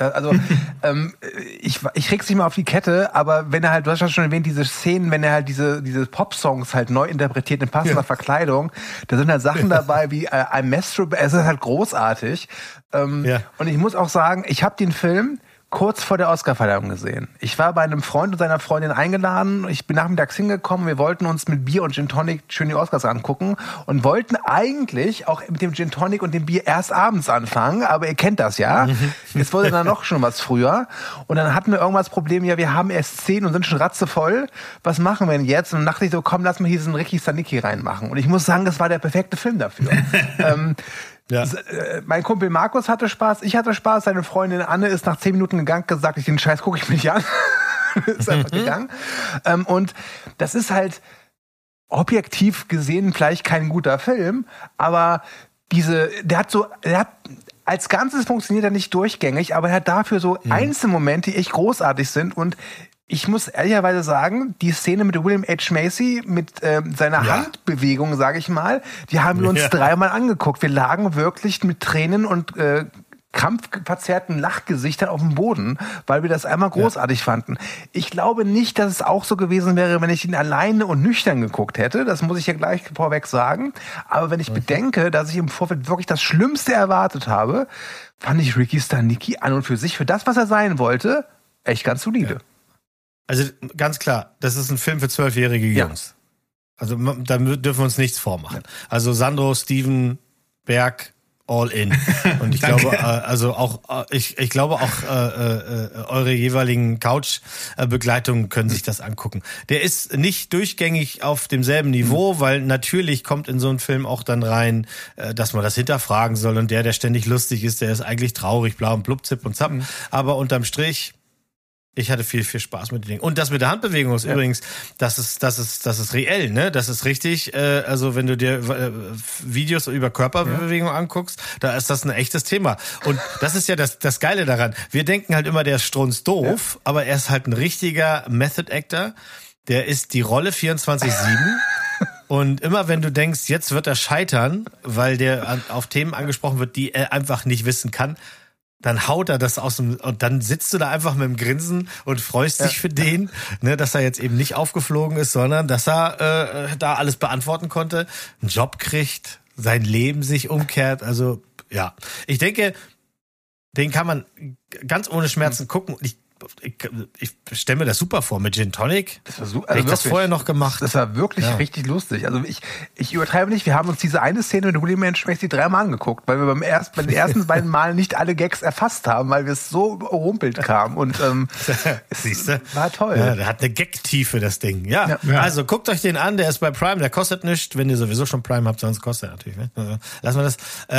krieg's nicht mal auf die Kette, aber wenn er halt, du hast ja schon erwähnt, diese Szenen, wenn er halt diese Pop-Songs halt neu interpretiert in passender Verkleidung, da sind halt Sachen dabei wie I'm Masturbate, es ist halt großartig. Und ich muss auch sagen, ich habe den Film kurz vor der Oscarverleihung gesehen. Ich war bei einem Freund und seiner Freundin eingeladen. Ich bin nachmittags hingekommen. Wir wollten uns mit Bier und Gin Tonic schön die Oscars angucken und wollten eigentlich auch mit dem Gin Tonic und dem Bier erst abends anfangen. Aber ihr kennt das ja. Es wurde dann noch schon was früher. Und dann hatten wir irgendwas Problem. Ja, wir haben erst 10 und sind schon ratzevoll. Was machen wir denn jetzt? Und dann dachte ich so, komm, lass mal hier so einen Ricky Zanicki reinmachen. Und ich muss sagen, das war der perfekte Film dafür. Ja. Mein Kumpel Markus hatte Spaß, ich hatte Spaß, seine Freundin Anne ist nach 10 Minuten gegangen, gesagt, den Scheiß gucke ich mir nicht an. Ist einfach gegangen. Und das ist halt objektiv gesehen vielleicht kein guter Film, aber als Ganzes funktioniert er nicht durchgängig, aber er hat dafür so Einzelmomente, die echt großartig sind. Und ich muss ehrlicherweise sagen, die Szene mit William H. Macy, mit seiner Handbewegung, sage ich mal, die haben wir uns 3-mal angeguckt. Wir lagen wirklich mit Tränen und krampfverzerrten Lachgesichtern auf dem Boden, weil wir das einmal großartig fanden. Ich glaube nicht, dass es auch so gewesen wäre, wenn ich ihn alleine und nüchtern geguckt hätte. Das muss ich ja gleich vorweg sagen. Aber wenn ich bedenke, dass ich im Vorfeld wirklich das Schlimmste erwartet habe, fand ich Ricky Zanicki an und für sich, für das, was er sein wollte, echt ganz solide. Ja. Also ganz klar, das ist ein Film für 12-jährige Jungs. Also da dürfen wir uns nichts vormachen. Also Sandro, Steven, Berg, all in. Und ich glaube, ich glaube auch eure jeweiligen Couch-Begleitungen können sich das angucken. Der ist nicht durchgängig auf demselben Niveau, weil natürlich kommt in so einen Film auch dann rein, dass man das hinterfragen soll und der ständig lustig ist, der ist eigentlich traurig, blau und blub, zip und zap. Aber unterm Strich, ich hatte viel, viel Spaß mit den Dingen. Und das mit der Handbewegung ist übrigens, das ist reell, ne? Das ist richtig. Also wenn du dir Videos über Körperbewegung anguckst, da ist das ein echtes Thema. Und das ist ja das Geile daran. Wir denken halt immer, der ist strunzdoof, aber er ist halt ein richtiger Method Actor. Der ist die Rolle 24/7. Und immer wenn du denkst, jetzt wird er scheitern, weil der auf Themen angesprochen wird, die er einfach nicht wissen kann, dann haut er das aus dem, und dann sitzt du da einfach mit dem Grinsen und freust dich für den, ne, dass er jetzt eben nicht aufgeflogen ist, sondern dass er da alles beantworten konnte, einen Job kriegt, sein Leben sich umkehrt. Also ja, ich denke, den kann man ganz ohne Schmerzen gucken. Ich stelle mir das super vor mit Gin Tonic. Das war super. Hätte ich das vorher noch gemacht. Das war wirklich richtig lustig. Also ich übertreibe nicht. Wir haben uns diese eine Szene mit William H. Macy 3-mal angeguckt, weil wir bei den ersten beiden Malen nicht alle Gags erfasst haben, weil wir es so überrumpelt kamen. Und siehste, war toll. Ja, der hat eine Gag-Tiefe, das Ding. Ja, also guckt euch den an. Der ist bei Prime. Der kostet nichts, wenn ihr sowieso schon Prime habt, sonst kostet er natürlich. Ne? Also, lassen wir das.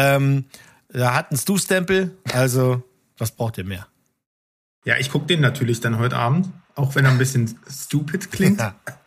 Da hat einen Stu-Stempel. Also was braucht ihr mehr? Ja, ich gucke den natürlich dann heute Abend, auch wenn er ein bisschen stupid klingt.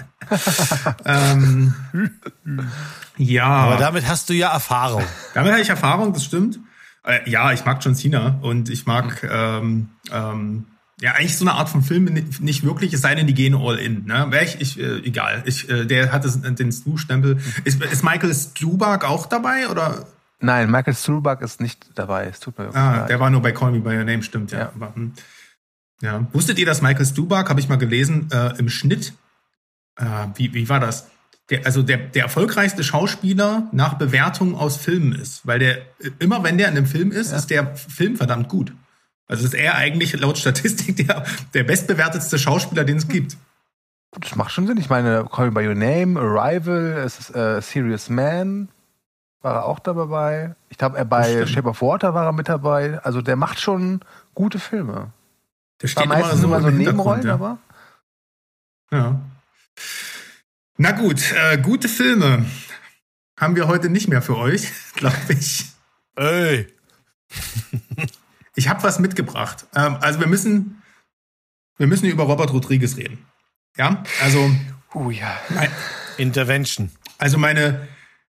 Ja. Aber damit hast du ja Erfahrung. Damit habe ich Erfahrung, das stimmt. Ja, ich mag John Cena und ich mag eigentlich so eine Art von Film nicht wirklich, es sei denn, die gehen all in. Ne? Egal. Der hat den Stu-Stempel. Ist Michael Stuhlbarg auch dabei, oder? Nein, Michael Stuhlbarg ist nicht dabei. Es tut mir leid. Der war nur bei Call Me By Your Name, stimmt, ja. Aber, ja. Wusstet ihr, dass Michael Stuhlbarg, habe ich mal gelesen, im Schnitt, wie war das? Der erfolgreichste Schauspieler nach Bewertung aus Filmen ist. Weil immer wenn der in einem Film ist, ist der Film verdammt gut. Also ist er eigentlich laut Statistik der bestbewertetste Schauspieler, den es gibt. Das macht schon Sinn. Ich meine, Call Me By Your Name, Arrival, Serious Man war er auch dabei. Ich glaube, bei Shape of Water war er mit dabei. Also der macht schon gute Filme. Der steht meistens immer so Nebenrollen, ja. Aber... Ja. Na gut, gute Filme haben wir heute nicht mehr für euch, glaube ich. Ey. Ich habe was mitgebracht. Also wir müssen über Robert Rodriguez reden. Ja, also ja. Intervention. Also meine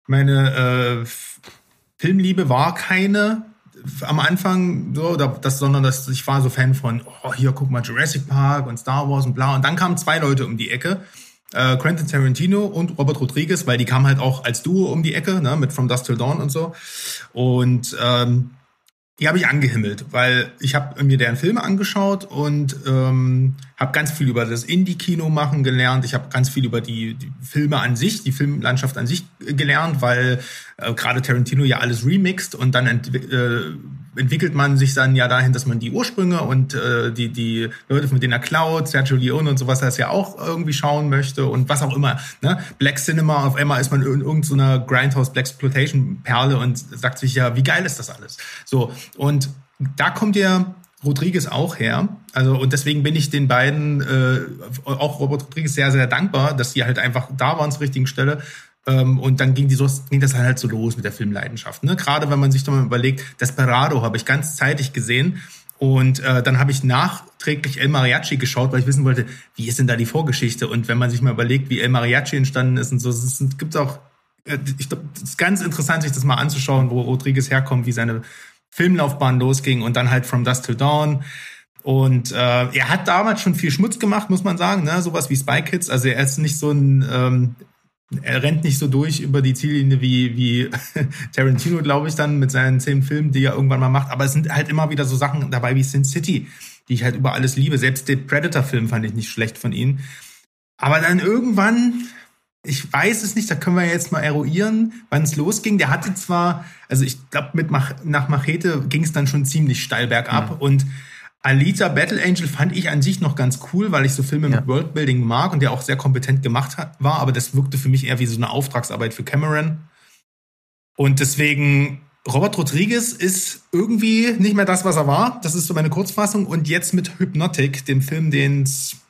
Filmliebe war keine am Anfang so, sondern dass ich war so Fan von, hier guck mal Jurassic Park und Star Wars und bla. Und dann kamen 2 Leute um die Ecke, Quentin Tarantino und Robert Rodriguez, weil die kamen halt auch als Duo um die Ecke, ne, mit From Dusk Till Dawn und so. Und die habe ich angehimmelt, weil ich habe mir deren Filme angeschaut und habe ganz viel über das Indie-Kino machen gelernt. Ich habe ganz viel über die Filme an sich, die Filmlandschaft an sich gelernt, weil gerade Tarantino ja alles remixt und dann entwickelt man sich dann ja dahin, dass man die Ursprünge und die Leute, von denen er klaut, Sergio Leone und sowas, das ja auch irgendwie schauen möchte und was auch immer. Ne? Black Cinema, auf einmal ist man in irgendeiner Grindhouse Blaxploitation-Perle und sagt sich ja, wie geil ist das alles? So, und da kommt ja Rodriguez auch her. Also, und deswegen bin ich den beiden, auch Robert Rodriguez, sehr, sehr dankbar, dass die halt einfach da waren zur richtigen Stelle. Und dann ging das halt so los mit der Filmleidenschaft. Ne? Gerade wenn man sich doch mal überlegt, Desperado habe ich ganz zeitig gesehen. Und dann habe ich nachträglich El Mariachi geschaut, weil ich wissen wollte, wie ist denn da die Vorgeschichte? Und wenn man sich mal überlegt, wie El Mariachi entstanden ist und so, gibt auch, ich glaube, es ist ganz interessant, sich das mal anzuschauen, wo Rodriguez herkommt, wie seine Filmlaufbahn losging und dann halt From Dusk Till Dawn. Und er hat damals schon viel Schmutz gemacht, muss man sagen, ne? Sowas wie Spy Kids. Also er ist nicht so er rennt nicht so durch über die Ziellinie wie Tarantino, glaube ich, dann mit seinen 10 Filmen, die er irgendwann mal macht. Aber es sind halt immer wieder so Sachen dabei wie Sin City, die ich halt über alles liebe. Selbst den Predator-Film fand ich nicht schlecht von ihm. Aber dann irgendwann, ich weiß es nicht, da können wir jetzt mal eruieren, wann es losging. Der hatte zwar, also ich glaube, nach Machete ging es dann schon ziemlich steil bergab. Und Alita Battle Angel fand ich an sich noch ganz cool, weil ich so Filme mit Worldbuilding mag und der auch sehr kompetent gemacht war, aber das wirkte für mich eher wie so eine Auftragsarbeit für Cameron. Und deswegen, Robert Rodriguez ist irgendwie nicht mehr das, was er war. Das ist so meine Kurzfassung. Und jetzt mit Hypnotic, dem Film, den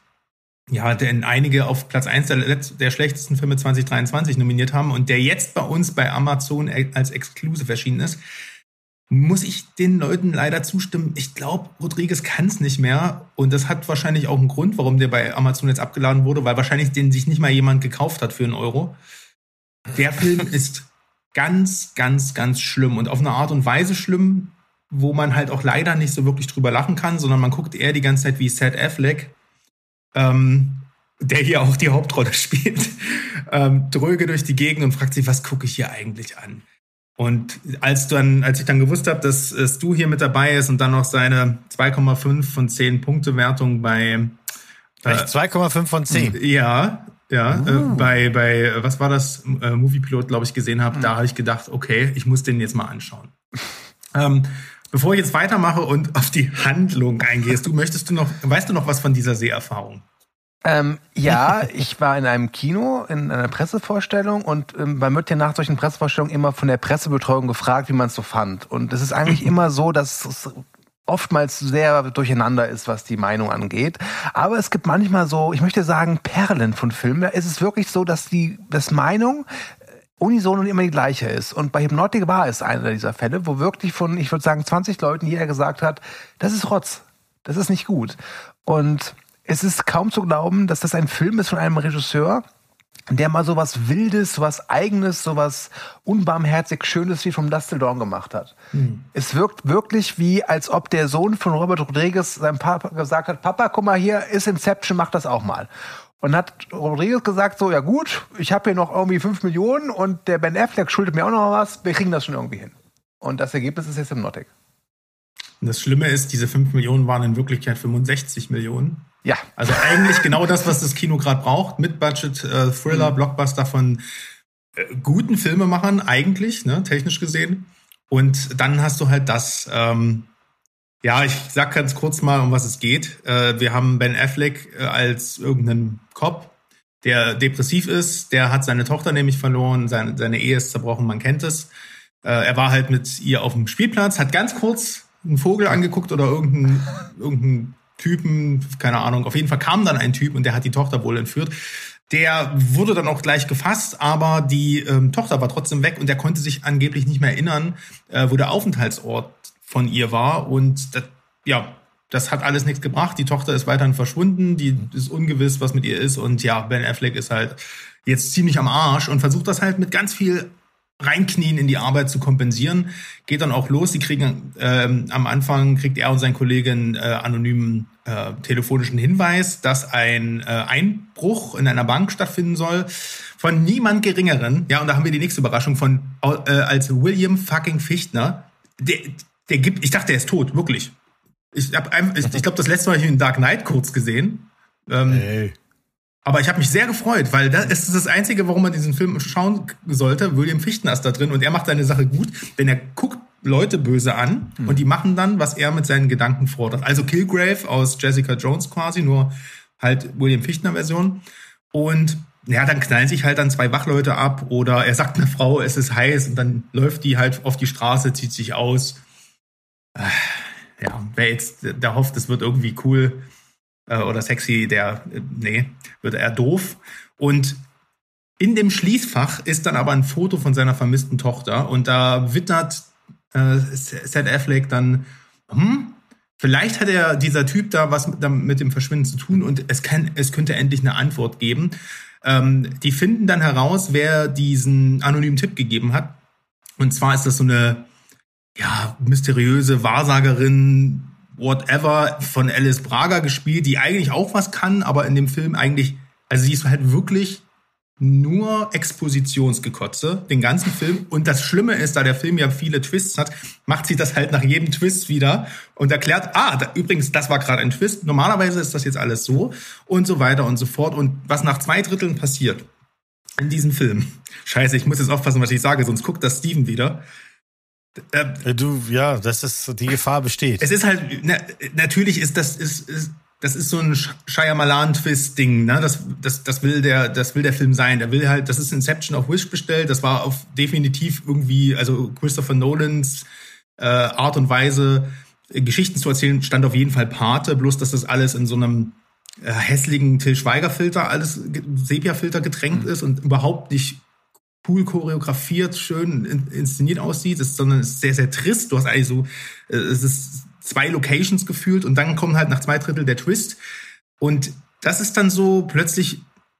einige auf Platz 1 der schlechtesten Filme 2023 nominiert haben und der jetzt bei uns bei Amazon als Exclusive erschienen ist, muss ich den Leuten leider zustimmen. Ich glaube, Rodriguez kann es nicht mehr. Und das hat wahrscheinlich auch einen Grund, warum der bei Amazon jetzt abgeladen wurde, weil wahrscheinlich den sich nicht mal jemand gekauft hat für €1. Der Film ist ganz, ganz, ganz schlimm und auf eine Art und Weise schlimm, wo man halt auch leider nicht so wirklich drüber lachen kann, sondern man guckt eher die ganze Zeit wie Seth Affleck, der hier auch die Hauptrolle spielt, dröge durch die Gegend und fragt sich, was gucke ich hier eigentlich an? Und als ich dann gewusst habe, dass Stu hier mit dabei ist und dann noch seine 2,5 von 10 Punkte Wertung bei 2,5 von 10? Bei was war das? Moviepilot, glaube ich, gesehen habe, da habe ich gedacht, okay, ich muss den jetzt mal anschauen. Bevor ich jetzt weitermache und auf die Handlung eingehst, weißt du noch was von dieser Seherfahrung? Ja, ich war in einem Kino, in einer Pressevorstellung und man wird ja nach solchen Pressevorstellungen immer von der Pressebetreuung gefragt, wie man es so fand. Und es ist eigentlich immer so, dass es oftmals sehr durcheinander ist, was die Meinung angeht. Aber es gibt manchmal so, ich möchte sagen, Perlen von Filmen. Da ist es wirklich so, dass das Meinung unisono immer die gleiche ist. Und bei Hypnotic war es einer dieser Fälle, wo wirklich von, ich würde sagen, 20 Leuten jeder gesagt hat, das ist Rotz, das ist nicht gut. Und es ist kaum zu glauben, dass das ein Film ist von einem Regisseur, der mal sowas Wildes, sowas Eigenes, sowas unbarmherzig Schönes wie From Dusk Till Dawn gemacht hat. Es wirkt wirklich wie, als ob der Sohn von Robert Rodriguez seinem Papa gesagt hat, Papa, guck mal, hier ist Inception, mach das auch mal. Und hat Rodriguez gesagt, so, ja gut, ich habe hier noch irgendwie 5 Millionen und der Ben Affleck schuldet mir auch noch was, wir kriegen das schon irgendwie hin. Und das Ergebnis ist jetzt Hypnotic. Und das Schlimme ist, diese 5 Millionen waren in Wirklichkeit 65 Millionen. Ja. Also eigentlich genau das, was das Kino gerade braucht. Mit-Budget, Thriller, Blockbuster von guten Filmemachern eigentlich, ne, technisch gesehen. Und dann hast du halt das. Ja, ich sag ganz kurz mal, um was es geht. Wir haben Ben Affleck als irgendeinen Cop, der depressiv ist. Der hat seine Tochter nämlich verloren, seine Ehe ist zerbrochen, man kennt es. Er war halt mit ihr auf dem Spielplatz, hat ganz kurz einen Vogel angeguckt oder irgendeinen Typen, keine Ahnung. Auf jeden Fall kam dann ein Typ und der hat die Tochter wohl entführt. Der wurde dann auch gleich gefasst, aber die Tochter war trotzdem weg und der konnte sich angeblich nicht mehr erinnern, wo der Aufenthaltsort von ihr war. Und das hat alles nichts gebracht. Die Tochter ist weiterhin verschwunden, die ist ungewiss, was mit ihr ist. Und ja, Ben Affleck ist halt jetzt ziemlich am Arsch und versucht das halt mit ganz viel Reinknien in die Arbeit zu kompensieren. Geht dann auch los. Sie kriegen am Anfang kriegt er und sein Kollege einen anonymen telefonischen Hinweis, dass ein Einbruch in einer Bank stattfinden soll von niemand Geringeren. Ja, und da haben wir die nächste Überraschung als William fucking Fichtner. Ich dachte, der ist tot, wirklich. Ich glaube, das letzte Mal habe ich ihn in Dark Knight kurz gesehen. Aber ich habe mich sehr gefreut, weil das ist das Einzige, warum man diesen Film schauen sollte. William Fichtner ist da drin und er macht seine Sache gut, denn er guckt Leute böse an und die machen dann, was er mit seinen Gedanken fordert. Also Kilgrave aus Jessica Jones quasi, nur halt William Fichtner-Version. Und ja, dann knallen sich halt dann 2 Wachleute ab oder er sagt einer Frau, es ist heiß und dann läuft die halt auf die Straße, zieht sich aus. Ja, wer jetzt da hofft, es wird irgendwie cool oder sexy, wird eher doof. Und in dem Schließfach ist dann aber ein Foto von seiner vermissten Tochter und da wittert Seth Affleck dann, vielleicht hat dieser Typ da was mit dem Verschwinden zu tun und es könnte endlich eine Antwort geben. Die finden dann heraus, wer diesen anonymen Tipp gegeben hat. Und zwar ist das so eine mysteriöse Wahrsagerin, whatever, von Alice Braga gespielt, die eigentlich auch was kann, aber in dem Film eigentlich, also sie ist halt wirklich nur Expositionsgekotze, den ganzen Film. Und das Schlimme ist, da der Film ja viele Twists hat, macht sie das halt nach jedem Twist wieder und erklärt, übrigens, das war gerade ein Twist, normalerweise ist das jetzt alles so und so weiter und so fort. Und was nach 2/3 passiert in diesem Film, scheiße, ich muss jetzt aufpassen, was ich sage, sonst guckt das Steven wieder. Die Gefahr besteht. Es ist halt, natürlich ist das ist so ein Shyamalan-Twist-Ding, ne? Das will der Film sein. Der will halt, das ist Inception auf Wish bestellt. Das war auf definitiv irgendwie, also Christopher Nolans Art und Weise, Geschichten zu erzählen, stand auf jeden Fall Pate. Bloß, dass das alles in so einem hässlichen Til Schweiger-Filter, alles Sepia-Filter getränkt ist und überhaupt nicht cool choreografiert, schön inszeniert aussieht, sondern es ist sehr, sehr trist. Du hast eigentlich so, es ist 2 Locations gefühlt und dann kommt halt nach 2/3 der Twist. Und das ist dann so plötzlich,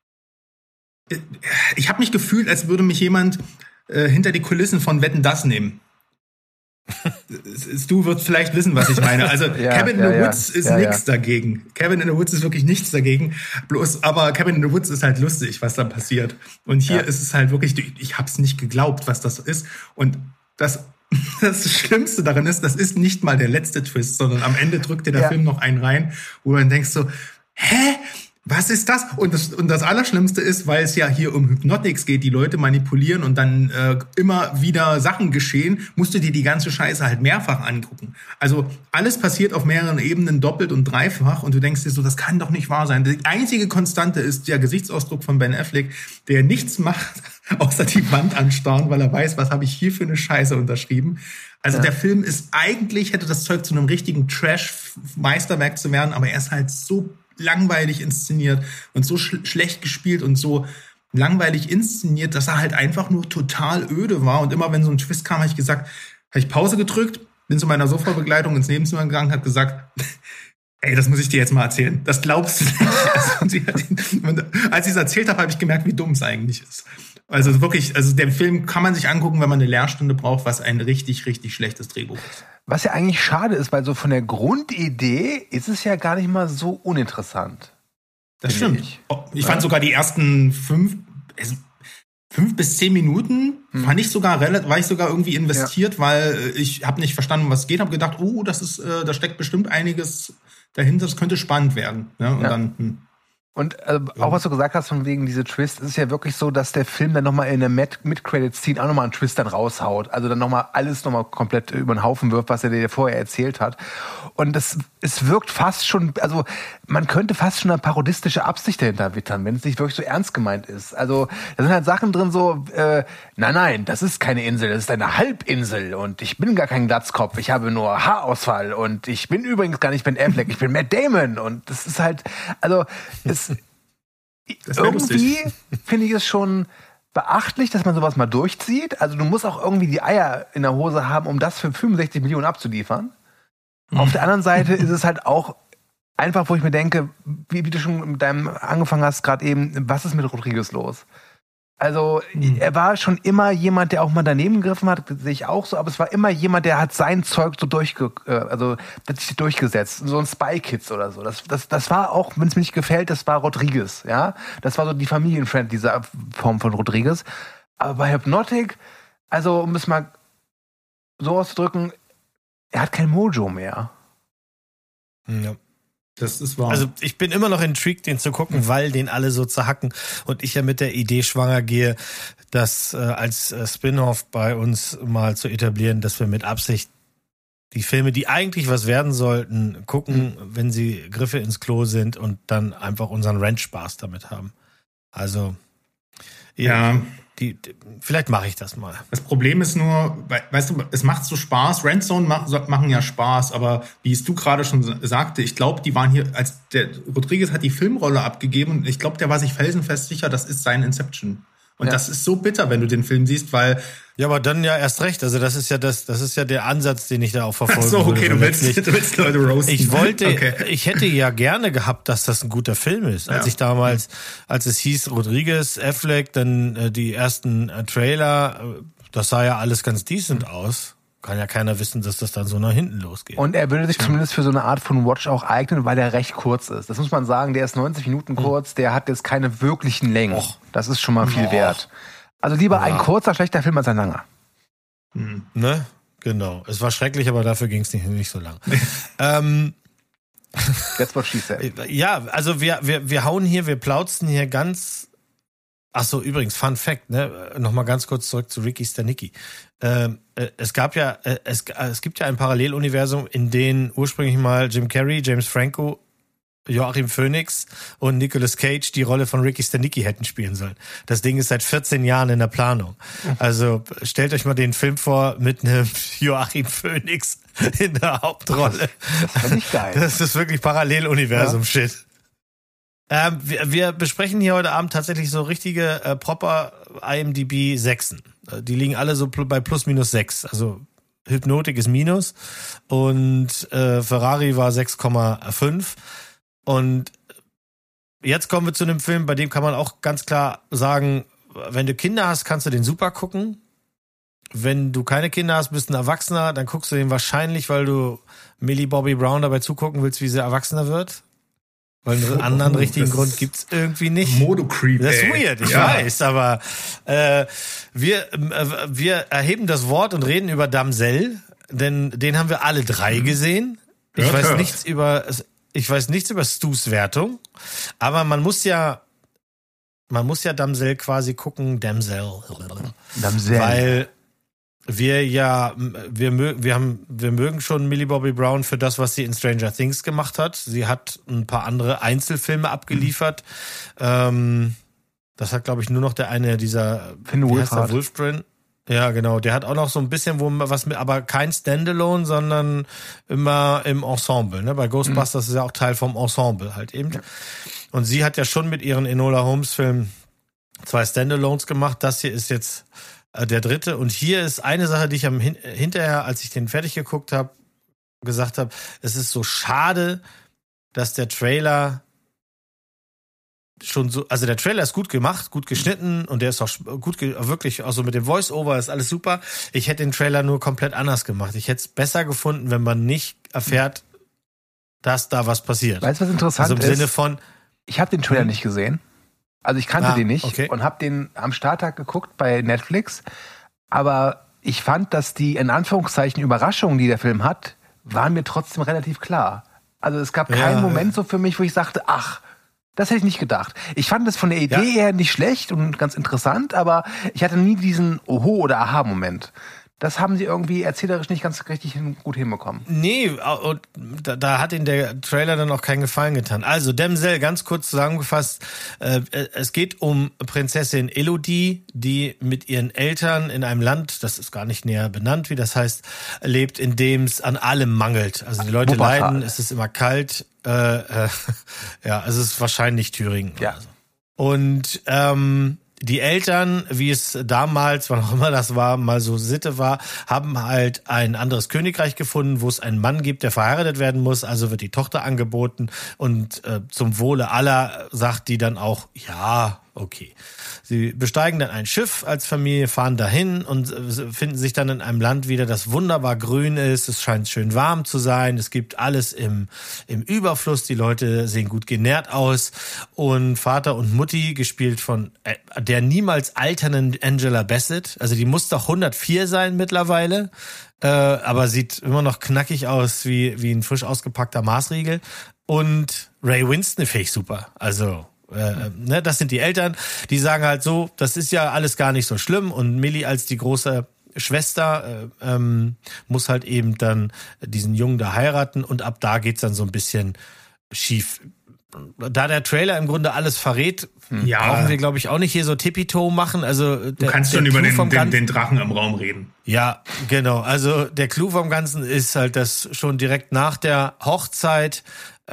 ich habe mich gefühlt, als würde mich jemand hinter die Kulissen von Wetten, dass nehmen. Du wirst vielleicht wissen, was ich meine. Also Cabin in the Woods ist nichts dagegen. Cabin in the Woods ist wirklich nichts dagegen. Aber Cabin in the Woods ist halt lustig, was da passiert. Und hier ist es halt wirklich, ich hab's nicht geglaubt, was das ist. Und das Schlimmste daran ist, das ist nicht mal der letzte Twist, sondern am Ende drückt dir der Film noch einen rein, wo du dann denkst so, was ist das? Und das Allerschlimmste ist, weil es ja hier um Hypnotics geht, die Leute manipulieren und dann immer wieder Sachen geschehen, musst du dir die ganze Scheiße halt mehrfach angucken. Also alles passiert auf mehreren Ebenen doppelt und dreifach und du denkst dir so, das kann doch nicht wahr sein. Die einzige Konstante ist der Gesichtsausdruck von Ben Affleck, der nichts macht, außer die Wand anstarren, weil er weiß, was habe ich hier für eine Scheiße unterschrieben. Also der Film ist eigentlich, hätte das Zeug zu einem richtigen Trash-Meisterwerk zu werden, aber er ist halt so langweilig inszeniert und so schlecht gespielt und so langweilig inszeniert, dass er halt einfach nur total öde war. Und immer wenn so ein Twist kam, habe ich Pause gedrückt, bin zu meiner Sofabegleitung ins Nebenzimmer gegangen, habe gesagt, ey, das muss ich dir jetzt mal erzählen. Das glaubst du nicht. Als ich es erzählt habe, habe ich gemerkt, wie dumm es eigentlich ist. Also wirklich, der Film kann man sich angucken, wenn man eine Lehrstunde braucht, was ein richtig, richtig schlechtes Drehbuch ist. Was ja eigentlich schade ist, weil so von der Grundidee ist es ja gar nicht mal so uninteressant. Das stimmt. Ich fand sogar die ersten 5 bis 10 Minuten war ich sogar irgendwie investiert, weil ich habe nicht verstanden, was geht, habe gedacht, da steckt bestimmt einiges dahinter, das könnte spannend werden. Ja, und dann Und auch was du gesagt hast von wegen diese Twist, ist ja wirklich so, dass der Film dann nochmal in der Mid-Credits-Scene auch nochmal einen Twist dann raushaut. Also dann nochmal alles nochmal komplett über den Haufen wirft, was er dir vorher erzählt hat. Und es wirkt fast schon, also man könnte fast schon eine parodistische Absicht dahinter wittern, wenn es nicht wirklich so ernst gemeint ist. Also da sind halt Sachen drin so, nein, das ist keine Insel, das ist eine Halbinsel und ich bin gar kein Glatzkopf, ich habe nur Haarausfall und ich bin übrigens gar nicht Ben Affleck, ich bin Matt Damon und das ist halt, also irgendwie finde ich es schon beachtlich, dass man sowas mal durchzieht. Also du musst auch irgendwie die Eier in der Hose haben, um das für 65 Millionen abzuliefern. Auf der anderen Seite ist es halt auch einfach, wo ich mir denke, wie du schon mit deinem angefangen hast gerade eben, was ist mit Rodriguez los? Also er war schon immer jemand, der auch mal daneben gegriffen hat, sehe ich auch so, aber es war immer jemand, der hat sein Zeug so hat sich durchgesetzt, so ein Spy Kids oder so. Das war auch, wenn es mir nicht gefällt, das war Rodriguez, ja. Das war so die Familienfriend dieser Form von Rodriguez. Aber bei Hypnotic, also um es mal so auszudrücken, er hat kein Mojo mehr. Ja. Das ist wahr. Also ich bin immer noch intrigued, den zu gucken, weil den alle so zerhacken und ich ja mit der Idee schwanger gehe, das als Spin-off bei uns mal zu etablieren, dass wir mit Absicht die Filme, die eigentlich was werden sollten, gucken, wenn sie Griffe ins Klo sind und dann einfach unseren Ranch-Spaß damit haben. Also ja. Vielleicht mache ich das mal. Das Problem ist nur, weißt du, es macht so Spaß, Randzone machen ja Spaß, aber wie es du gerade schon sagte, ich glaube, die waren hier, als der Rodriguez hat die Filmrolle abgegeben und ich glaube, der war sich felsenfest sicher, das ist sein Inception. Und das ist so bitter, wenn du den Film siehst, weil... Ja, aber dann ja erst recht. Also das ist ja der Ansatz, den ich da auch verfolge. Ach so, okay, du willst Leute roasten. Ich hätte ja gerne gehabt, dass das ein guter Film ist. Als ich damals, als es hieß Rodriguez, Affleck, dann die ersten Trailer, das sah ja alles ganz decent aus. Kann ja keiner wissen, dass das dann so nach hinten losgeht. Und er würde sich zumindest für so eine Art von Watch auch eignen, weil er recht kurz ist. Das muss man sagen, der ist 90 Minuten kurz, der hat jetzt keine wirklichen Längen. Das ist schon mal viel wert. Also lieber ein kurzer, schlechter Film als ein langer. Ne? Genau. Es war schrecklich, aber dafür ging es nicht so lang. That's what she said. Ja, also wir hauen hier, wir plauzen hier ganz... Ach so, übrigens, Fun Fact, ne? Nochmal ganz kurz zurück zu Ricky Stanicky. Es gibt ja ein Paralleluniversum, in dem ursprünglich mal Jim Carrey, James Franco, Joachim Phoenix und Nicolas Cage die Rolle von Ricky Stanicky hätten spielen sollen. Das Ding ist seit 14 Jahren in der Planung. Also stellt euch mal den Film vor mit einem Joachim Phoenix in der Hauptrolle. Das ist nicht geil. Das ist wirklich Paralleluniversum-Shit. Wir besprechen hier heute Abend tatsächlich so richtige proper IMDb 6. Die liegen alle so bei plus minus 6. Also Hypnotic ist minus und Ferrari war 6,5. Und jetzt kommen wir zu einem Film, bei dem kann man auch ganz klar sagen, wenn du Kinder hast, kannst du den super gucken. Wenn du keine Kinder hast, bist ein Erwachsener, dann guckst du den wahrscheinlich, weil du Millie Bobby Brown dabei zugucken willst, wie sie erwachsener wird. Weil einen anderen richtigen Grund gibt's irgendwie nicht. Modo-Creep. Das ist weird, ich weiß, aber wir erheben das Wort und reden über Damsel, denn den haben wir alle drei gesehen. Ich weiß nichts über Stu's Wertung, aber man muss ja Damsel quasi gucken, Damsel. Weil wir mögen schon Millie Bobby Brown für das, was sie in Stranger Things gemacht hat. Sie hat ein paar andere Einzelfilme abgeliefert. Das hat, glaube ich, nur noch der eine dieser Wolfgren. Ja, genau. Der hat auch noch so ein bisschen aber kein Standalone, sondern immer im Ensemble. Ne? Bei Ghostbusters ist ja auch Teil vom Ensemble halt eben. Ja. Und sie hat ja schon mit ihren Enola Holmes Filmen 2 Standalones gemacht. Das hier ist jetzt der dritte. Und hier ist eine Sache, die ich hinterher, als ich den fertig geguckt habe, gesagt habe, es ist so schade, dass der Trailer schon so, also der Trailer ist gut gemacht, gut geschnitten und der ist auch gut, wirklich, also mit dem Voice-Over ist alles super. Ich hätte den Trailer nur komplett anders gemacht. Ich hätte es besser gefunden, wenn man nicht erfährt, dass da was passiert. Weißt du, was interessant ist? Also im Sinne von, ich habe den Trailer nicht gesehen. Also ich kannte den nicht und habe den am Starttag geguckt bei Netflix. Aber ich fand, dass die in Anführungszeichen Überraschungen, die der Film hat, waren mir trotzdem relativ klar. Also es gab keinen Moment so für mich, wo ich sagte, ach, Das hätte ich nicht gedacht. Ich fand das von der Idee her nicht schlecht und ganz interessant, aber ich hatte nie diesen Oho- oder Aha-Moment. Das haben sie irgendwie erzählerisch nicht ganz richtig gut hinbekommen. Nee, und da hat ihnen der Trailer dann auch keinen Gefallen getan. Also Damsel, ganz kurz zusammengefasst, es geht um Prinzessin Elodie, die mit ihren Eltern in einem Land, das ist gar nicht näher benannt, wie das heißt, lebt, in dem es an allem mangelt. Also die Leute leiden, es ist immer kalt, ja, also es ist wahrscheinlich Thüringen. Ja. Oder so. Und die Eltern, wie es damals, wann auch immer das war, mal so Sitte war, haben halt ein anderes Königreich gefunden, wo es einen Mann gibt, der verheiratet werden muss. Also wird die Tochter angeboten und zum Wohle aller sagt die dann auch, ja, okay. Sie besteigen dann ein Schiff als Familie, fahren dahin und finden sich dann in einem Land wieder, das wunderbar grün ist. Es scheint schön warm zu sein. Es gibt alles im Überfluss. Die Leute sehen gut genährt aus. Und Vater und Mutti, gespielt von der niemals alternden Angela Bassett. Also die muss doch 104 sein mittlerweile. Aber sieht immer noch knackig aus wie ein frisch ausgepackter Maßriegel. Und Ray Winston finde ich super. Also das sind die Eltern, die sagen halt so, das ist ja alles gar nicht so schlimm und Millie als die große Schwester muss halt eben dann diesen Jungen da heiraten und ab da geht's dann so ein bisschen schief. Da der Trailer im Grunde alles verrät, brauchen wir, glaube ich, auch nicht hier so tippitoe machen. Also du kannst schon über den Drachen im Raum reden. Ja, genau. Also der Clou vom Ganzen ist halt, dass schon direkt nach der Hochzeit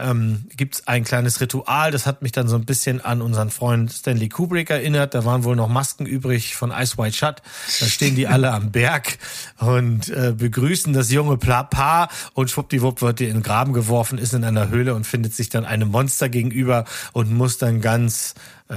gibt's ein kleines Ritual. Das hat mich dann so ein bisschen an unseren Freund Stanley Kubrick erinnert. Da waren wohl noch Masken übrig von Ice White Shut. Da stehen die alle am Berg und begrüßen das junge Paar und schwuppdiwupp wird die in den Graben geworfen, ist in einer Höhle und findet sich dann einem Monster gegenüber und muss dann ganz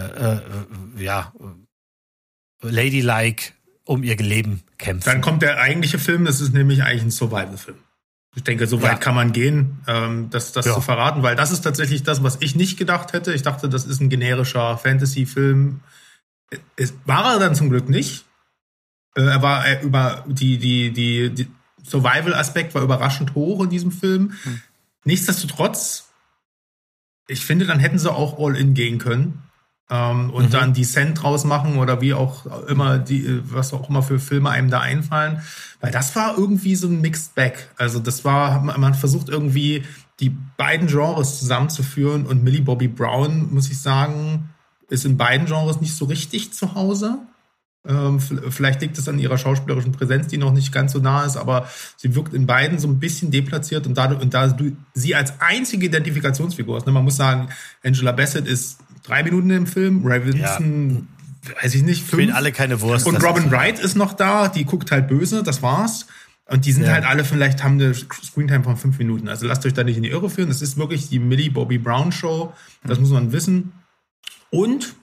ladylike um ihr Leben kämpfen. Dann kommt der eigentliche Film, das ist nämlich eigentlich ein Survival-Film. Ich denke, so weit kann man gehen, das zu verraten, weil das ist tatsächlich das, was ich nicht gedacht hätte. Ich dachte, das ist ein generischer Fantasy-Film. War er dann zum Glück nicht. Er war über die Survival-Aspekt war überraschend hoch in diesem Film. Nichtsdestotrotz, ich finde, dann hätten sie auch All-In gehen können. Und dann Descent draus machen oder wie auch immer, was auch immer für Filme einem da einfallen. Weil das war irgendwie so ein Mixed Bag. Also das war, man versucht irgendwie die beiden Genres zusammenzuführen und Millie Bobby Brown, muss ich sagen, ist in beiden Genres nicht so richtig zu Hause. Vielleicht liegt es an ihrer schauspielerischen Präsenz, die noch nicht ganz so nah ist, aber sie wirkt in beiden so ein bisschen deplatziert und da du sie als einzige Identifikationsfigur hast. Ne? Man muss sagen, Angela Bassett ist 3 Minuten im Film, Ray Winston, weiß ich nicht, 5. Spielen alle keine Wurst. Und Robin Wright ist noch da, die guckt halt böse, das war's. Und die sind halt alle vielleicht, haben eine Screentime von 5 Minuten. Also lasst euch da nicht in die Irre führen. Das ist wirklich die Millie Bobby Brown Show. Das muss man wissen. Und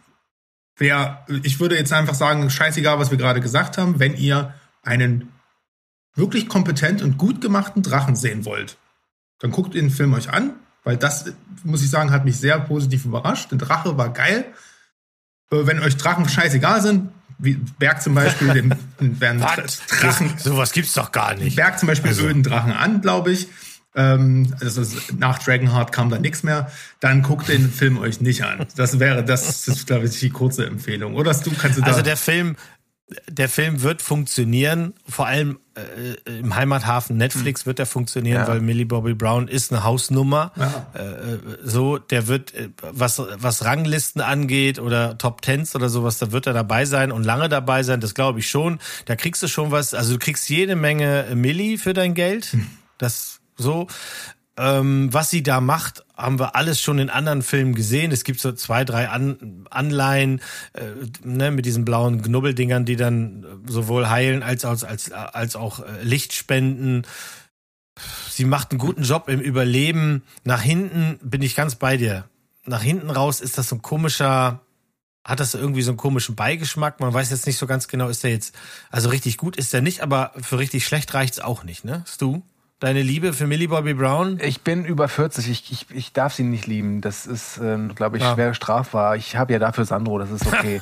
ich würde jetzt einfach sagen, scheißegal, was wir gerade gesagt haben, wenn ihr einen wirklich kompetent und gut gemachten Drachen sehen wollt, dann guckt den Film euch an, weil das, muss ich sagen, hat mich sehr positiv überrascht. Der Drache war geil. Wenn euch Drachen scheißegal sind, wie Berg zum Beispiel, den werden Drachen. Sowas gibt's doch gar nicht. Berg zum Beispiel öden Drachen an, glaube ich. Also nach Dragonheart kam da nichts mehr. Dann guckt den Film euch nicht an. Das ist, glaube ich, die kurze Empfehlung. Oder kannst du da. Also der Film wird funktionieren, vor allem im Heimathafen Netflix wird er funktionieren, weil Millie Bobby Brown ist eine Hausnummer. Ja. Der wird, was Ranglisten angeht oder Top Tens oder sowas, da wird er dabei sein und lange dabei sein, das glaube ich schon. Da kriegst du schon was, also du kriegst jede Menge Millie für dein Geld. Das so. Was sie da macht, haben wir alles schon in anderen Filmen gesehen. Es gibt so 2, 3 Anleihen mit diesen blauen Knubbeldingern, die dann sowohl heilen als auch Licht spenden. Sie macht einen guten Job im Überleben. Nach hinten bin ich ganz bei dir. Nach hinten raus ist das so ein komischer, hat das irgendwie so einen komischen Beigeschmack. Man weiß jetzt nicht so ganz genau, ist der jetzt, also richtig gut ist der nicht, aber für richtig schlecht reicht's auch nicht, ne? Stu? Deine Liebe für Millie Bobby Brown? Ich bin über 40, ich darf sie nicht lieben. Das ist, glaube ich, schwer strafbar. Ich habe ja dafür Sandro, das ist okay.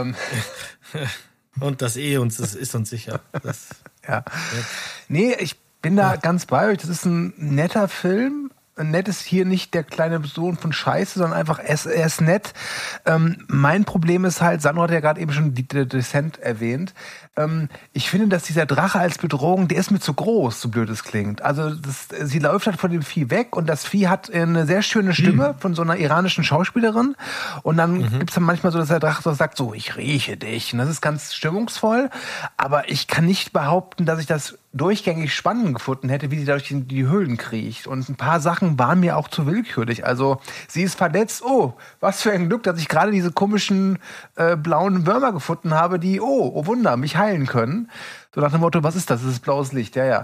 Und das ist uns sicher. Ja. Nee, ich bin da ganz bei euch. Das ist ein netter Film. Ned ist hier nicht der kleine Sohn von Scheiße, sondern einfach, er ist nett. Mein Problem ist halt, Sandro hat ja gerade eben schon die Descent erwähnt. Ich finde, dass dieser Drache als Bedrohung, der ist mir zu groß, so blöd es klingt. Also sie läuft halt von dem Vieh weg und das Vieh hat eine sehr schöne Stimme von so einer iranischen Schauspielerin. Und dann gibt's dann manchmal so, dass der Drache so sagt, so, ich rieche dich. Und das ist ganz stimmungsvoll. Aber ich kann nicht behaupten, dass ich das durchgängig spannend gefunden hätte, wie sie dadurch in die Höhlen kriecht. Und ein paar Sachen waren mir auch zu willkürlich. Also sie ist verletzt. Oh, was für ein Glück, dass ich gerade diese komischen blauen Würmer gefunden habe, die, oh Wunder, mich heilen können. So nach dem Motto, was ist das? Das ist blaues Licht. Ja.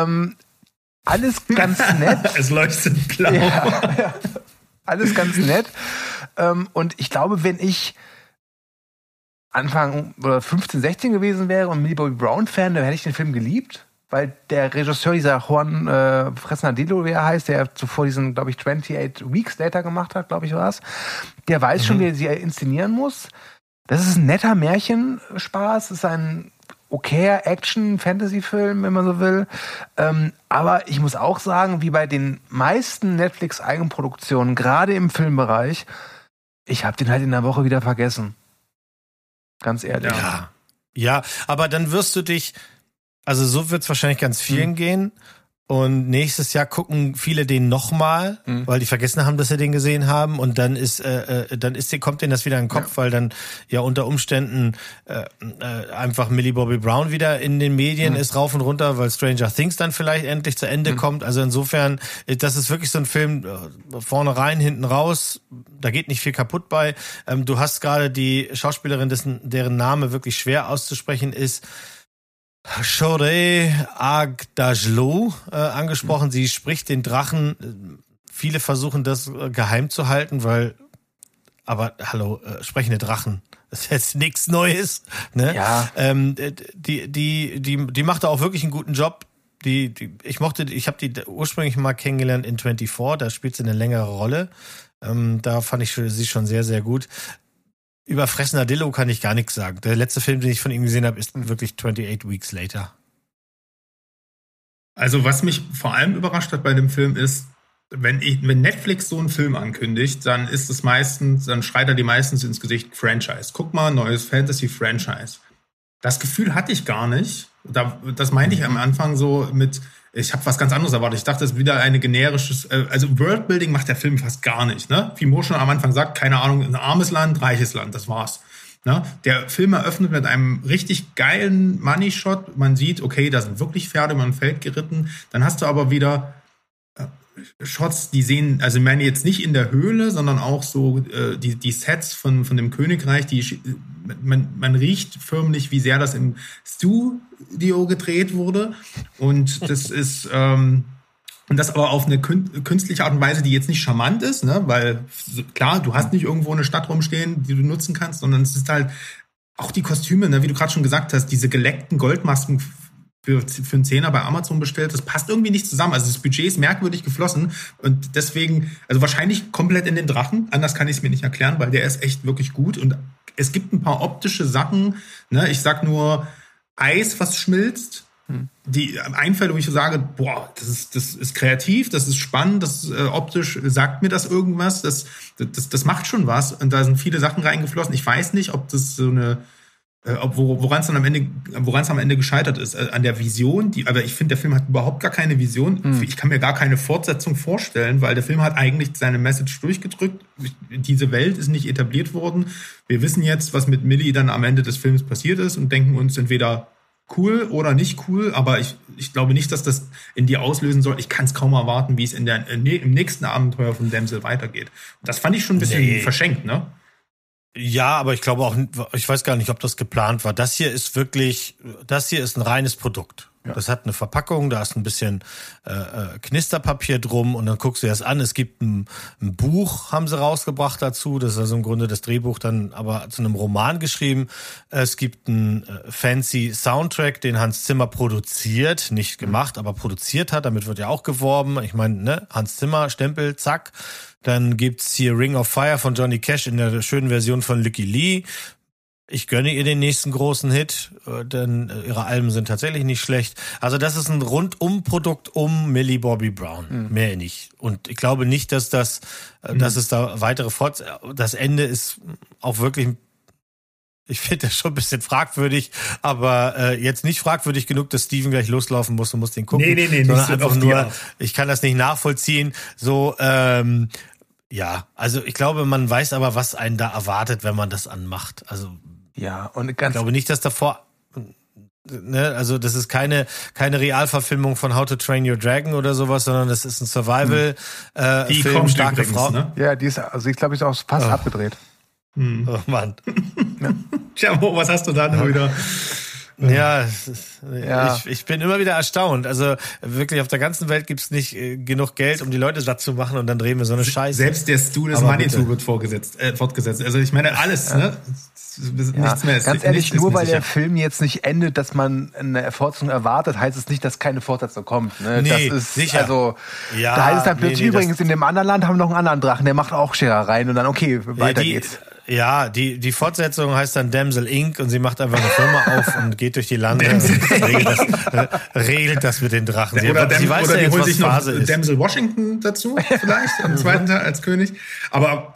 Alles ganz nett. Es leuchtet blau. Ja. Alles ganz nett. Und ich glaube, wenn ich Anfang oder 15, 16 gewesen wäre und Millie Bobby Brown Fan, dann hätte ich den Film geliebt, weil der Regisseur, dieser Juan Fresnadillo, wie er heißt, der zuvor diesen, glaube ich, 28 Weeks Later gemacht hat, glaube ich, war es, der weiß schon, wie er sie inszenieren muss. Das ist ein netter Märchenspaß, es ist ein okayer Action-Fantasy-Film, wenn man so will. Aber ich muss auch sagen, wie bei den meisten Netflix-Eigenproduktionen, gerade im Filmbereich, ich habe den halt in der Woche wieder vergessen. Ganz ehrlich. Ja, aber dann wirst du dich, also so wird es wahrscheinlich ganz vielen gehen. Und nächstes Jahr gucken viele den nochmal, weil die vergessen haben, dass sie den gesehen haben. Und dann kommt denen das wieder in den Kopf, weil dann ja unter Umständen einfach Millie Bobby Brown wieder in den Medien ist, rauf und runter, weil Stranger Things dann vielleicht endlich zu Ende kommt. Also insofern, das ist wirklich so ein Film, vorne rein, hinten raus. Da geht nicht viel kaputt bei. Du hast gerade die Schauspielerin, deren Name wirklich schwer auszusprechen ist, Shohreh Aghdashloo angesprochen. Sie spricht den Drachen. Viele versuchen das geheim zu halten, aber hallo, sprechende Drachen. Das ist jetzt nichts Neues. Ne? Ja. Die macht da auch wirklich einen guten Job. Ich habe die ursprünglich mal kennengelernt in 24. Da spielt sie eine längere Rolle. Da fand ich sie schon sehr, sehr gut. Über Fresnadillo kann ich gar nichts sagen. Der letzte Film, den ich von ihm gesehen habe, ist wirklich 28 Weeks Later. Also was mich vor allem überrascht hat bei dem Film ist, wenn Netflix so einen Film ankündigt, dann schreit er die meistens ins Gesicht Franchise. Guck mal, neues Fantasy-Franchise. Das Gefühl hatte ich gar nicht. Das meinte ich am Anfang so mit, ich habe was ganz anderes erwartet. Ich dachte, es ist wieder eine generisches, also Worldbuilding macht der Film fast gar nicht. Ne? Wie Mo schon am Anfang sagt, keine Ahnung, ein armes Land, reiches Land, das war's. Ne? Der Film eröffnet mit einem richtig geilen Money-Shot. Man sieht, okay, da sind wirklich Pferde über ein Feld geritten. Dann hast du aber wieder Shots, die sehen, also ich meine jetzt nicht in der Höhle, sondern auch so die Sets von dem Königreich, man riecht förmlich, wie sehr das im Studio gedreht wurde. Und das ist und das aber auf eine künstliche Art und Weise, die jetzt nicht charmant ist, ne? Weil klar, du hast nicht irgendwo eine Stadt rumstehen, die du nutzen kannst, sondern es ist halt auch die Kostüme, ne? Wie du gerade schon gesagt hast, diese geleckten Goldmasken für einen Zehner bei Amazon bestellt, das passt irgendwie nicht zusammen. Also das Budget ist merkwürdig geflossen und deswegen, also wahrscheinlich komplett in den Drachen, anders kann ich es mir nicht erklären, weil der ist echt wirklich gut und es gibt ein paar optische Sachen, ne? Ich sag nur Eis, was schmilzt, die Einfälle, wo ich sage, boah, das ist kreativ, das ist spannend, das optisch sagt mir das irgendwas, das macht schon was und da sind viele Sachen reingeflossen. Ich weiß nicht, ob das so eine woran es am Ende gescheitert ist, an der Vision, aber ich finde, der Film hat überhaupt gar keine Vision. Ich kann mir gar keine Fortsetzung vorstellen, weil der Film hat eigentlich seine Message durchgedrückt. Diese Welt ist nicht etabliert worden. Wir wissen jetzt, was mit Millie dann am Ende des Films passiert ist und denken uns entweder cool oder nicht cool, aber ich glaube nicht, dass das in dir auslösen soll. Ich kann es kaum erwarten, wie es im nächsten Abenteuer von Damsel weitergeht. Und das fand ich schon ein bisschen verschenkt, ne? Ja, aber ich glaube auch, ich weiß gar nicht, ob das geplant war. Das hier ist ein reines Produkt. Ja. Das hat eine Verpackung, da ist ein bisschen Knisterpapier drum und dann guckst du dir das an. Es gibt ein Buch, haben sie rausgebracht dazu. Das ist also im Grunde das Drehbuch dann aber zu einem Roman geschrieben. Es gibt einen fancy Soundtrack, den Hans Zimmer produziert, nicht gemacht, aber produziert hat. Damit wird ja auch geworben. Ich meine, ne, Hans Zimmer, Stempel, zack. Dann gibt's hier Ring of Fire von Johnny Cash in der schönen Version von Licky Lee. ich gönne ihr den nächsten großen Hit, denn ihre Alben sind tatsächlich nicht schlecht. Also das ist ein Rundum-Produkt um Millie Bobby Brown, mehr nicht. Und ich glaube nicht, dass dass es da weitere das Ende ist auch wirklich, ich finde das schon ein bisschen fragwürdig, aber jetzt nicht fragwürdig genug, dass Steven gleich loslaufen muss und muss den gucken. Nee, sondern nicht so einfach auf die nur, Art. ich kann das nicht nachvollziehen. So, ja, also ich glaube, man weiß aber, was einen da erwartet, wenn man das anmacht. Also Ja, und ich ganz glaube nicht, dass davor, ne, also das ist keine Realverfilmung von How to Train Your Dragon oder sowas, sondern das ist ein Die Film, kommt starke übrigens, Frau. ne? ja, die ist, also ich glaube, die ist auch fast abgedreht. Oh Mann. Tja, was hast du da denn wieder? Ja, Ja. Ich bin immer wieder erstaunt. Also wirklich auf der ganzen Welt gibt's nicht genug Geld, um die Leute satt zu machen und dann drehen wir so eine Scheiße. Selbst der Stu des Aber Manitou bitte. wird fortgesetzt. Also ich meine, alles, ne? Nichts mehr ist, Ganz ehrlich, nichts ist nur mehr weil der sicher. Film jetzt nicht endet, dass man eine Fortsetzung erwartet, heißt es nicht, dass keine Fortsetzung kommt. Ne? Nee, das ist sicher. also, Ja, da heißt es dann plötzlich nee, übrigens, in dem anderen Land haben wir noch einen anderen Drachen, der macht auch Scherereien und dann okay, weiter geht's. Ja, die Fortsetzung heißt dann Damsel Inc. und sie macht einfach eine Firma auf und geht durch die Lande und regelt das mit den Drachen. Sie Oder weiß die ja jetzt, holen was sich noch Phase ist. Denzel Washington dazu, vielleicht, am zweiten Teil als König. Aber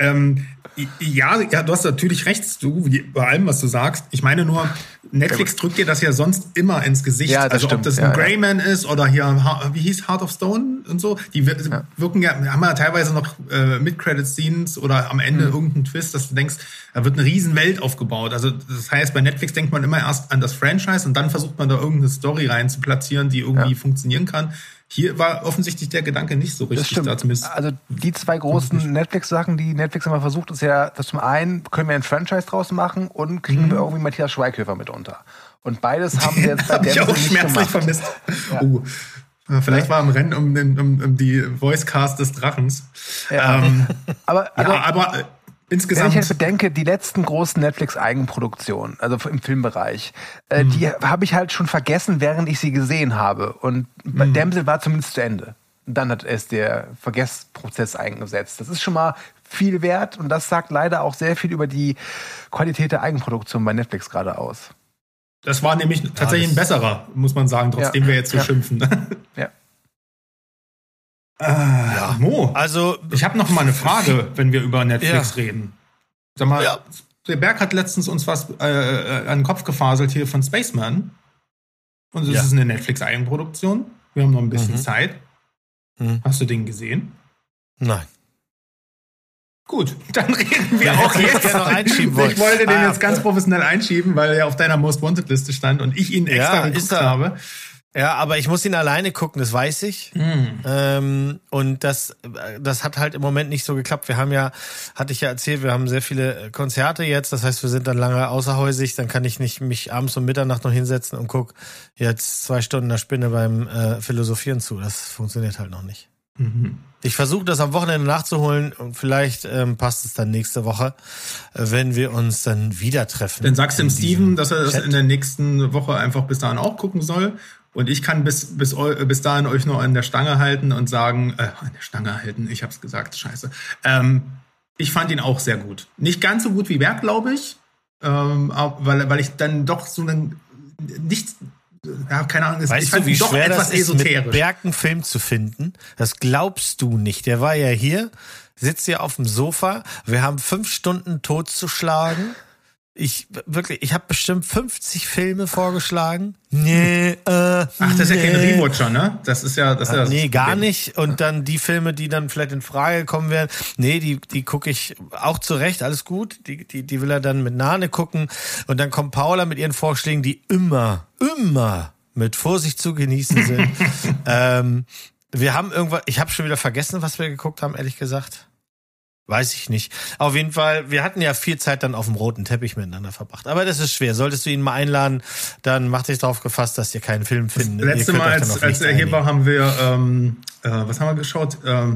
ja, du hast natürlich recht, du, bei allem, was du sagst. Ich meine nur, Netflix drückt dir das ja sonst immer ins Gesicht. Ja, das also ob stimmt. das ein Greyman ist oder hier, wie hieß Heart of Stone und so, die wirken ja, haben ja teilweise noch Mid-Credit-Scenes oder am Ende irgendeinen Twist, dass du denkst, da wird eine riesen Welt aufgebaut. Also das heißt, bei Netflix denkt man immer erst an das Franchise und dann versucht man da irgendeine Story rein zu platzieren, die irgendwie funktionieren kann. Hier war offensichtlich der Gedanke nicht so Das richtig stimmt. da, zumindest. Also die zwei großen Netflix-Sachen, die Netflix immer versucht, ist ja, dass zum einen können wir ein Franchise draus machen und kriegen wir irgendwie Matthias Schweighöfer mit unter. Und beides haben wir jetzt bei Hab ich Damsel auch nicht schmerzlich gemacht. vermisst. Oh. Vielleicht war im Rennen um die Voicecast des Drachens. Ja. Aber wenn insgesamt. ich jetzt bedenke, die letzten großen Netflix-Eigenproduktionen, also im Filmbereich, die habe ich halt schon vergessen, während ich sie gesehen habe. Und Damsel war zumindest zu Ende. Und dann hat es der Vergessprozess eingesetzt. Das ist schon mal viel wert und das sagt leider auch sehr viel über die Qualität der Eigenproduktion bei Netflix gerade aus. Das war nämlich tatsächlich ein besserer, muss man sagen, trotzdem wir jetzt so schimpfen. Ja. Mo, Also ich habe noch mal eine Frage, wenn wir über Netflix reden. Sag mal, der Berg hat letztens uns was an den Kopf gefaselt hier von Spaceman. Und das ist eine Netflix-Eigenproduktion. Wir haben noch ein bisschen Zeit. Hast du den gesehen? nein. Gut, dann reden wir Ja, auch hätte ich jetzt. gerne noch einschieben wollen. Ich wollte den Ah, jetzt ganz professionell einschieben, weil er auf deiner Most Wanted Liste stand und ich ihn extra ist geguckt habe. Ja, aber ich muss ihn alleine gucken, das weiß ich. Und das hat halt im Moment nicht so geklappt. Wir haben ja, hatte ich ja erzählt, wir haben sehr viele Konzerte jetzt. Das heißt, wir sind dann lange außerhäusig. Dann kann ich nicht mich abends um Mitternacht noch hinsetzen und guck jetzt 2 Stunden der Spinne beim Philosophieren zu. Das funktioniert halt noch nicht. Ich versuche das am Wochenende nachzuholen und vielleicht passt es dann nächste Woche, wenn wir uns dann wieder treffen. Dann sagst du dem Steven, dass er das Chat. in der nächsten Woche einfach bis dahin auch gucken soll. Und ich kann bis dahin euch noch an der Stange halten und sagen, an der Stange halten, ich hab's gesagt, scheiße. Ich fand ihn auch sehr gut. Nicht ganz so gut wie Berg, glaube ich, weil ich dann doch so einen, nicht, ja, keine Ahnung, Weißt ich du, fand wie ihn doch schwer etwas das ist, mit esoterisch. Berg einen Film zu finden? Das glaubst du nicht. Der war ja hier, sitzt hier auf dem Sofa. Wir haben 5 Stunden totzuschlagen. Ich habe bestimmt 50 Filme vorgeschlagen. Nee, Ach, das ist ja kein Rewatcher, ne? Das ist ja das nee, gar Problem. nicht. Und dann die Filme, die dann vielleicht in Frage kommen werden. Nee, die gucke ich auch zurecht, alles gut. Die will er dann mit Nane gucken. Und dann kommt Paula mit ihren Vorschlägen, die immer mit Vorsicht zu genießen sind. Wir haben irgendwas, ich habe schon wieder vergessen, was wir geguckt haben, ehrlich gesagt. Weiß ich nicht. Auf jeden Fall, wir hatten ja viel Zeit dann auf dem roten Teppich miteinander verbracht. Aber das ist schwer. Solltest du ihn mal einladen, dann macht dich darauf gefasst, dass ihr keinen Film findet. Das letzte Mal, als er hier war, haben wir, was haben wir geschaut?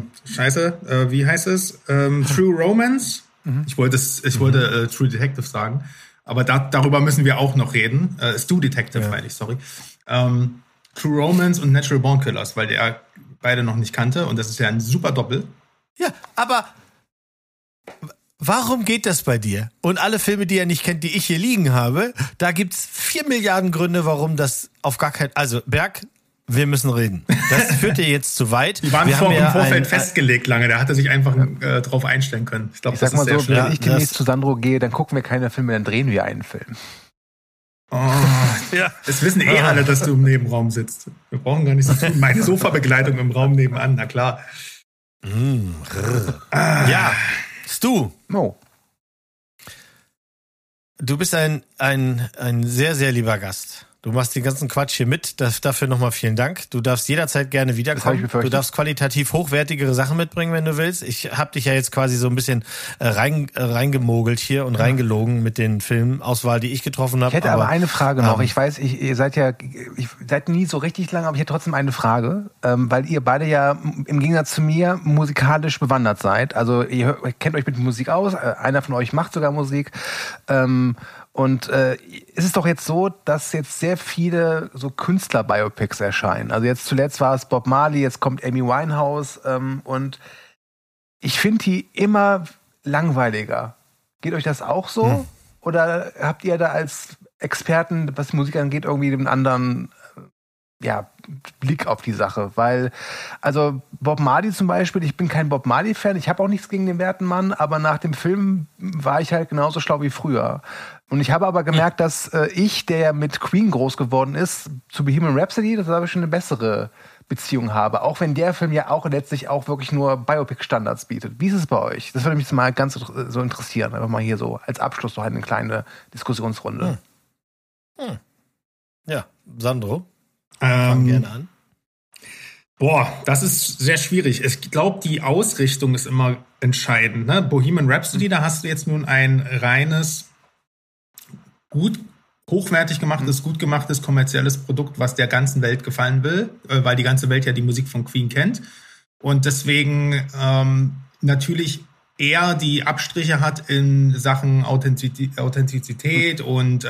Wie heißt es? True Romance? Ich wollte True Detective sagen. Aber darüber müssen wir auch noch reden. Stu Detective, meine ich, sorry. True Romance und Natural Born Killers, weil der beide noch nicht kannte. Und das ist ja ein super Doppel. Ja, aber warum geht das bei dir? Und alle Filme, die er nicht kennt, die ich hier liegen habe, da gibt's 4 Milliarden Gründe, warum das auf gar keinen... Also, Berg, wir müssen reden. Das führt dir jetzt zu weit. Die waren im Vorfeld festgelegt lange. Da hat er sich einfach drauf einstellen können. Ich glaube, das ist sehr schön. Wenn ich demnächst zu Sandro gehe, dann gucken wir keine Filme, dann drehen wir einen Film. Oh, ja. Es wissen alle, dass du im Nebenraum sitzt. Wir brauchen gar nichts zu tun. Meine Sofabegleitung im Raum nebenan, na klar. Ja, Stu. No. Du bist ein sehr, sehr lieber Gast. Du machst den ganzen Quatsch hier mit. Dafür nochmal vielen Dank. Du darfst jederzeit gerne wiederkommen. Du darfst qualitativ hochwertigere Sachen mitbringen, wenn du willst. Ich habe dich ja jetzt quasi so ein bisschen reingemogelt hier und reingelogen mit den Filmauswahl, die ich getroffen habe. Ich hätte aber eine Frage noch. Ich weiß, ihr seid nie so richtig lang, aber ich hätte trotzdem eine Frage, weil ihr beide ja im Gegensatz zu mir musikalisch bewandert seid. Also ihr kennt euch mit Musik aus. Einer von euch macht sogar Musik. Und ist es doch jetzt so, dass jetzt sehr viele so Künstler-Biopics erscheinen. Also jetzt zuletzt war es Bob Marley, jetzt kommt Amy Winehouse und ich finde die immer langweiliger. Geht euch das auch so? Oder habt ihr da als Experten, was Musik angeht, irgendwie einen anderen Blick auf die Sache? Weil, also Bob Marley zum Beispiel, ich bin kein Bob Marley-Fan, ich habe auch nichts gegen den werten Mann, aber nach dem Film war ich halt genauso schlau wie früher. Und ich habe aber gemerkt, dass ich, der ja mit Queen groß geworden ist, zu Bohemian Rhapsody, das habe ich schon eine bessere Beziehung habe. Auch wenn der Film ja auch letztlich auch wirklich nur Biopic-Standards bietet. Wie ist es bei euch? Das würde mich mal ganz so interessieren. Einfach mal hier so als Abschluss so eine kleine Diskussionsrunde. Ja, Sandro, fang gerne an. Boah, das ist sehr schwierig. Ich glaube, die Ausrichtung ist immer entscheidend. Ne? Bohemian Rhapsody, da hast du jetzt nun ein reines hochwertig gemachtes, gut gemachtes, kommerzielles Produkt, was der ganzen Welt gefallen will, weil die ganze Welt ja die Musik von Queen kennt. Und deswegen natürlich eher die Abstriche hat in Sachen Authentizität und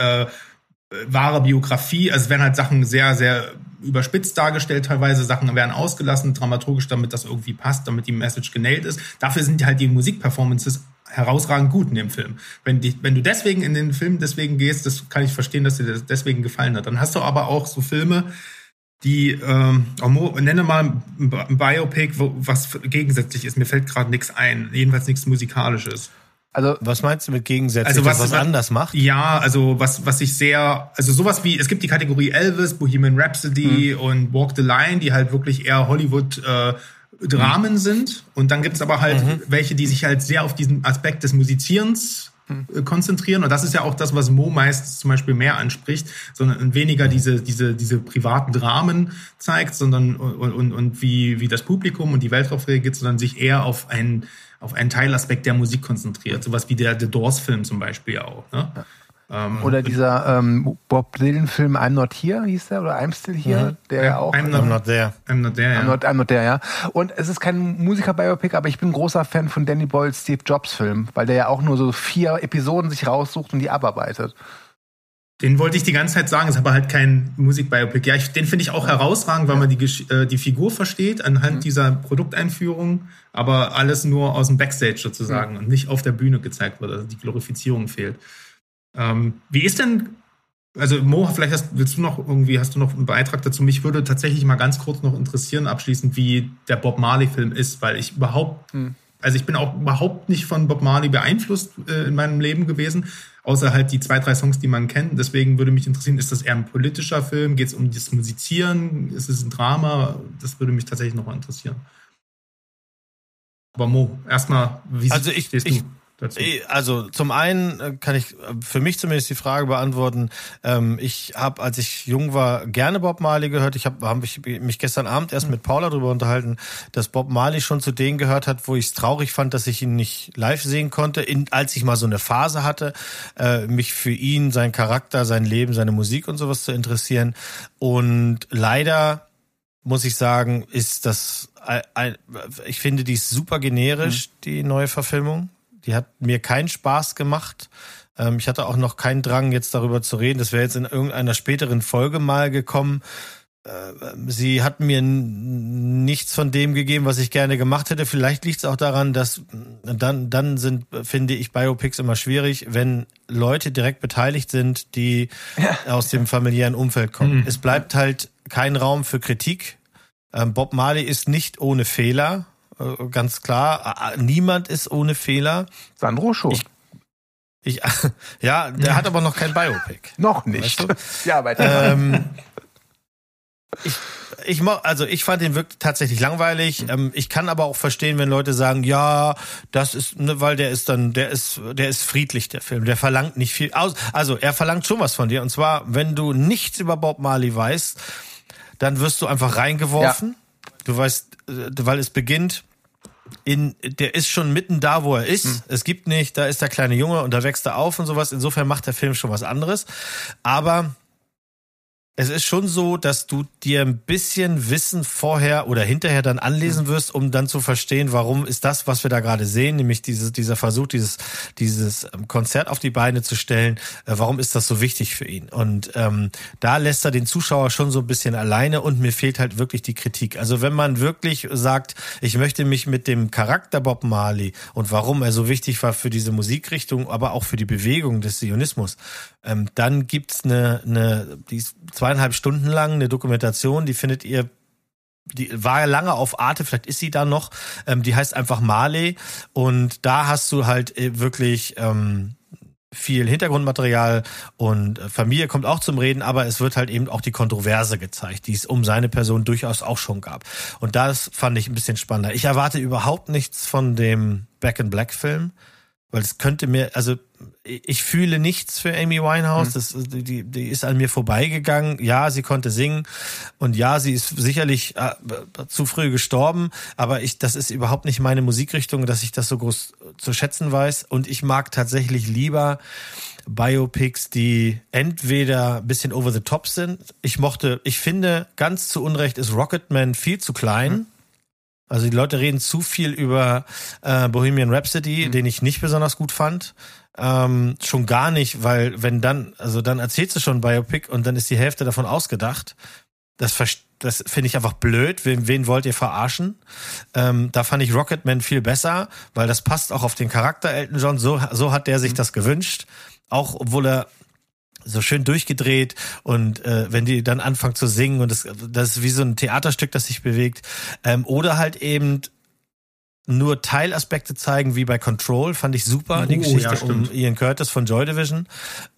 wahre Biografie. Also es werden halt Sachen sehr, sehr überspitzt dargestellt teilweise. Sachen werden ausgelassen, dramaturgisch, damit das irgendwie passt, damit die Message genailt ist. Dafür sind halt die Musikperformances herausragend gut in dem Film. Wenn du deswegen in den Film gehst, das kann ich verstehen, dass dir das deswegen gefallen hat. Dann hast du aber auch so Filme, die, nenne mal ein Biopic, was gegensätzlich ist. Mir fällt gerade nichts ein. Jedenfalls nichts Musikalisches. Also, was meinst du mit gegensätzlich, also was anders macht? Ja, also was ich sehr, also sowas wie, es gibt die Kategorie Elvis, Bohemian Rhapsody und Walk the Line, die halt wirklich eher Hollywood Dramen sind. Und dann gibt es aber halt welche, die sich halt sehr auf diesen Aspekt des Musizierens konzentrieren. Und das ist ja auch das, was Mo meist zum Beispiel mehr anspricht, sondern weniger diese privaten Dramen zeigt, sondern und wie das Publikum und die Welt darauf reagiert, sondern sich eher auf einen Teilaspekt der Musik konzentriert. Sowas wie der The Doors-Film zum Beispiel auch. Ne? Oder dieser Bob Dylan-Film I'm Not Here, hieß der? Oder I'm Still Here? Der ja auch. I'm not there. I'm not there, ja. Und es ist kein Musiker-Biopic, aber ich bin großer Fan von Danny Boyles Steve Jobs-Film, weil der ja auch nur so 4 Episoden sich raussucht und die abarbeitet. Den wollte ich die ganze Zeit sagen, ist aber halt kein Musikbiopic. Ja, den finde ich auch herausragend, weil man die Figur versteht anhand dieser Produkteinführung, aber alles nur aus dem Backstage sozusagen und nicht auf der Bühne gezeigt wird. Also die Glorifizierung fehlt. Wie ist denn, also Mo, vielleicht hast du noch einen Beitrag dazu? Mich würde tatsächlich mal ganz kurz noch interessieren, abschließend, wie der Bob Marley-Film ist, weil ich also ich bin auch überhaupt nicht von Bob Marley beeinflusst in meinem Leben gewesen, außer halt die 2, 3 Songs, die man kennt. Deswegen würde mich interessieren, ist das eher ein politischer Film? Geht es um das Musizieren? Ist es ein Drama? Das würde mich tatsächlich noch mal interessieren. Aber Mo, erstmal, wie stehst du dazu? Also zum einen kann ich für mich zumindest die Frage beantworten. Ich habe, als ich jung war, gerne Bob Marley gehört. Ich habe mich gestern Abend erst mit Paula darüber unterhalten, dass Bob Marley schon zu denen gehört hat, wo ich es traurig fand, dass ich ihn nicht live sehen konnte. Als ich mal so eine Phase hatte, mich für ihn, seinen Charakter, sein Leben, seine Musik und sowas zu interessieren. Und leider muss ich sagen, ist das, ich finde, die ist super generisch, die neue Verfilmung. Die hat mir keinen Spaß gemacht. Ich hatte auch noch keinen Drang, jetzt darüber zu reden. Das wäre jetzt in irgendeiner späteren Folge mal gekommen. sie hat mir nichts von dem gegeben, was ich gerne gemacht hätte. Vielleicht liegt es auch daran, dass dann sind, finde ich, Biopics immer schwierig, wenn Leute direkt beteiligt sind, die aus dem familiären Umfeld kommen. Es bleibt halt kein Raum für Kritik. Bob Marley ist nicht ohne Fehler, ganz klar. Niemand ist ohne Fehler. Sandro schon. Ja, der hat aber noch kein Biopic. Noch nicht. Weißt du? Ja, weiter. Ich fand den wirklich tatsächlich langweilig. Ich kann aber auch verstehen, wenn Leute sagen, ja, das ist, ne, weil der ist friedlich, der Film. Der verlangt nicht viel aus. Also, er verlangt schon was von dir. Und zwar, wenn du nichts über Bob Marley weißt, dann wirst du einfach reingeworfen. Ja. Du weißt, weil es beginnt. Der ist schon mitten da, wo er ist. Es gibt nicht, da ist der kleine Junge und da wächst er auf und sowas. Insofern macht der Film schon was anderes. Aber es ist schon so, dass du dir ein bisschen Wissen vorher oder hinterher dann anlesen wirst, um dann zu verstehen, warum ist das, was wir da gerade sehen, nämlich dieser Versuch, dieses Konzert auf die Beine zu stellen, warum ist das so wichtig für ihn? Und da lässt er den Zuschauer schon so ein bisschen alleine und mir fehlt halt wirklich die Kritik. Also wenn man wirklich sagt, ich möchte mich mit dem Charakter Bob Marley und warum er so wichtig war für diese Musikrichtung, aber auch für die Bewegung des Zionismus, dann gibt's die ist 2,5 Stunden lang, eine Dokumentation, die war ja lange auf Arte, vielleicht ist sie da noch, die heißt einfach Marley und da hast du halt wirklich viel Hintergrundmaterial und Familie kommt auch zum Reden, aber es wird halt eben auch die Kontroverse gezeigt, die es um seine Person durchaus auch schon gab. Und das fand ich ein bisschen spannender. Ich erwarte überhaupt nichts von dem Back in Black Film, weil es könnte mir, also ich fühle nichts für Amy Winehouse, die ist an mir vorbeigegangen. Ja, sie konnte singen und ja, sie ist sicherlich zu früh gestorben, aber das ist überhaupt nicht meine Musikrichtung, dass ich das so groß zu schätzen weiß und ich mag tatsächlich lieber Biopics, die entweder ein bisschen over the top sind. Ich finde, ganz zu Unrecht ist Rocketman viel zu klein. Also die Leute reden zu viel über Bohemian Rhapsody, den ich nicht besonders gut fand. Schon gar nicht, weil dann erzählst du schon Biopic und dann ist die Hälfte davon ausgedacht. Das finde ich einfach blöd. Wen wollt ihr verarschen? Da fand ich Rocketman viel besser, weil das passt auch auf den Charakter Elton John. So hat der sich das gewünscht. Auch obwohl er so schön durchgedreht und wenn die dann anfangen zu singen und das ist wie so ein Theaterstück, das sich bewegt. Oder halt eben nur Teilaspekte zeigen, wie bei Control, fand ich super, die Geschichte um Ian Curtis von Joy Division.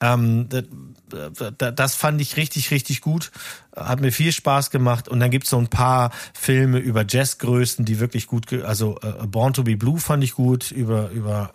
Das fand ich richtig, richtig gut. Hat mir viel Spaß gemacht. Und dann gibt's so ein paar Filme über Jazzgrößen, die wirklich gut, Born to be Blue fand ich gut, über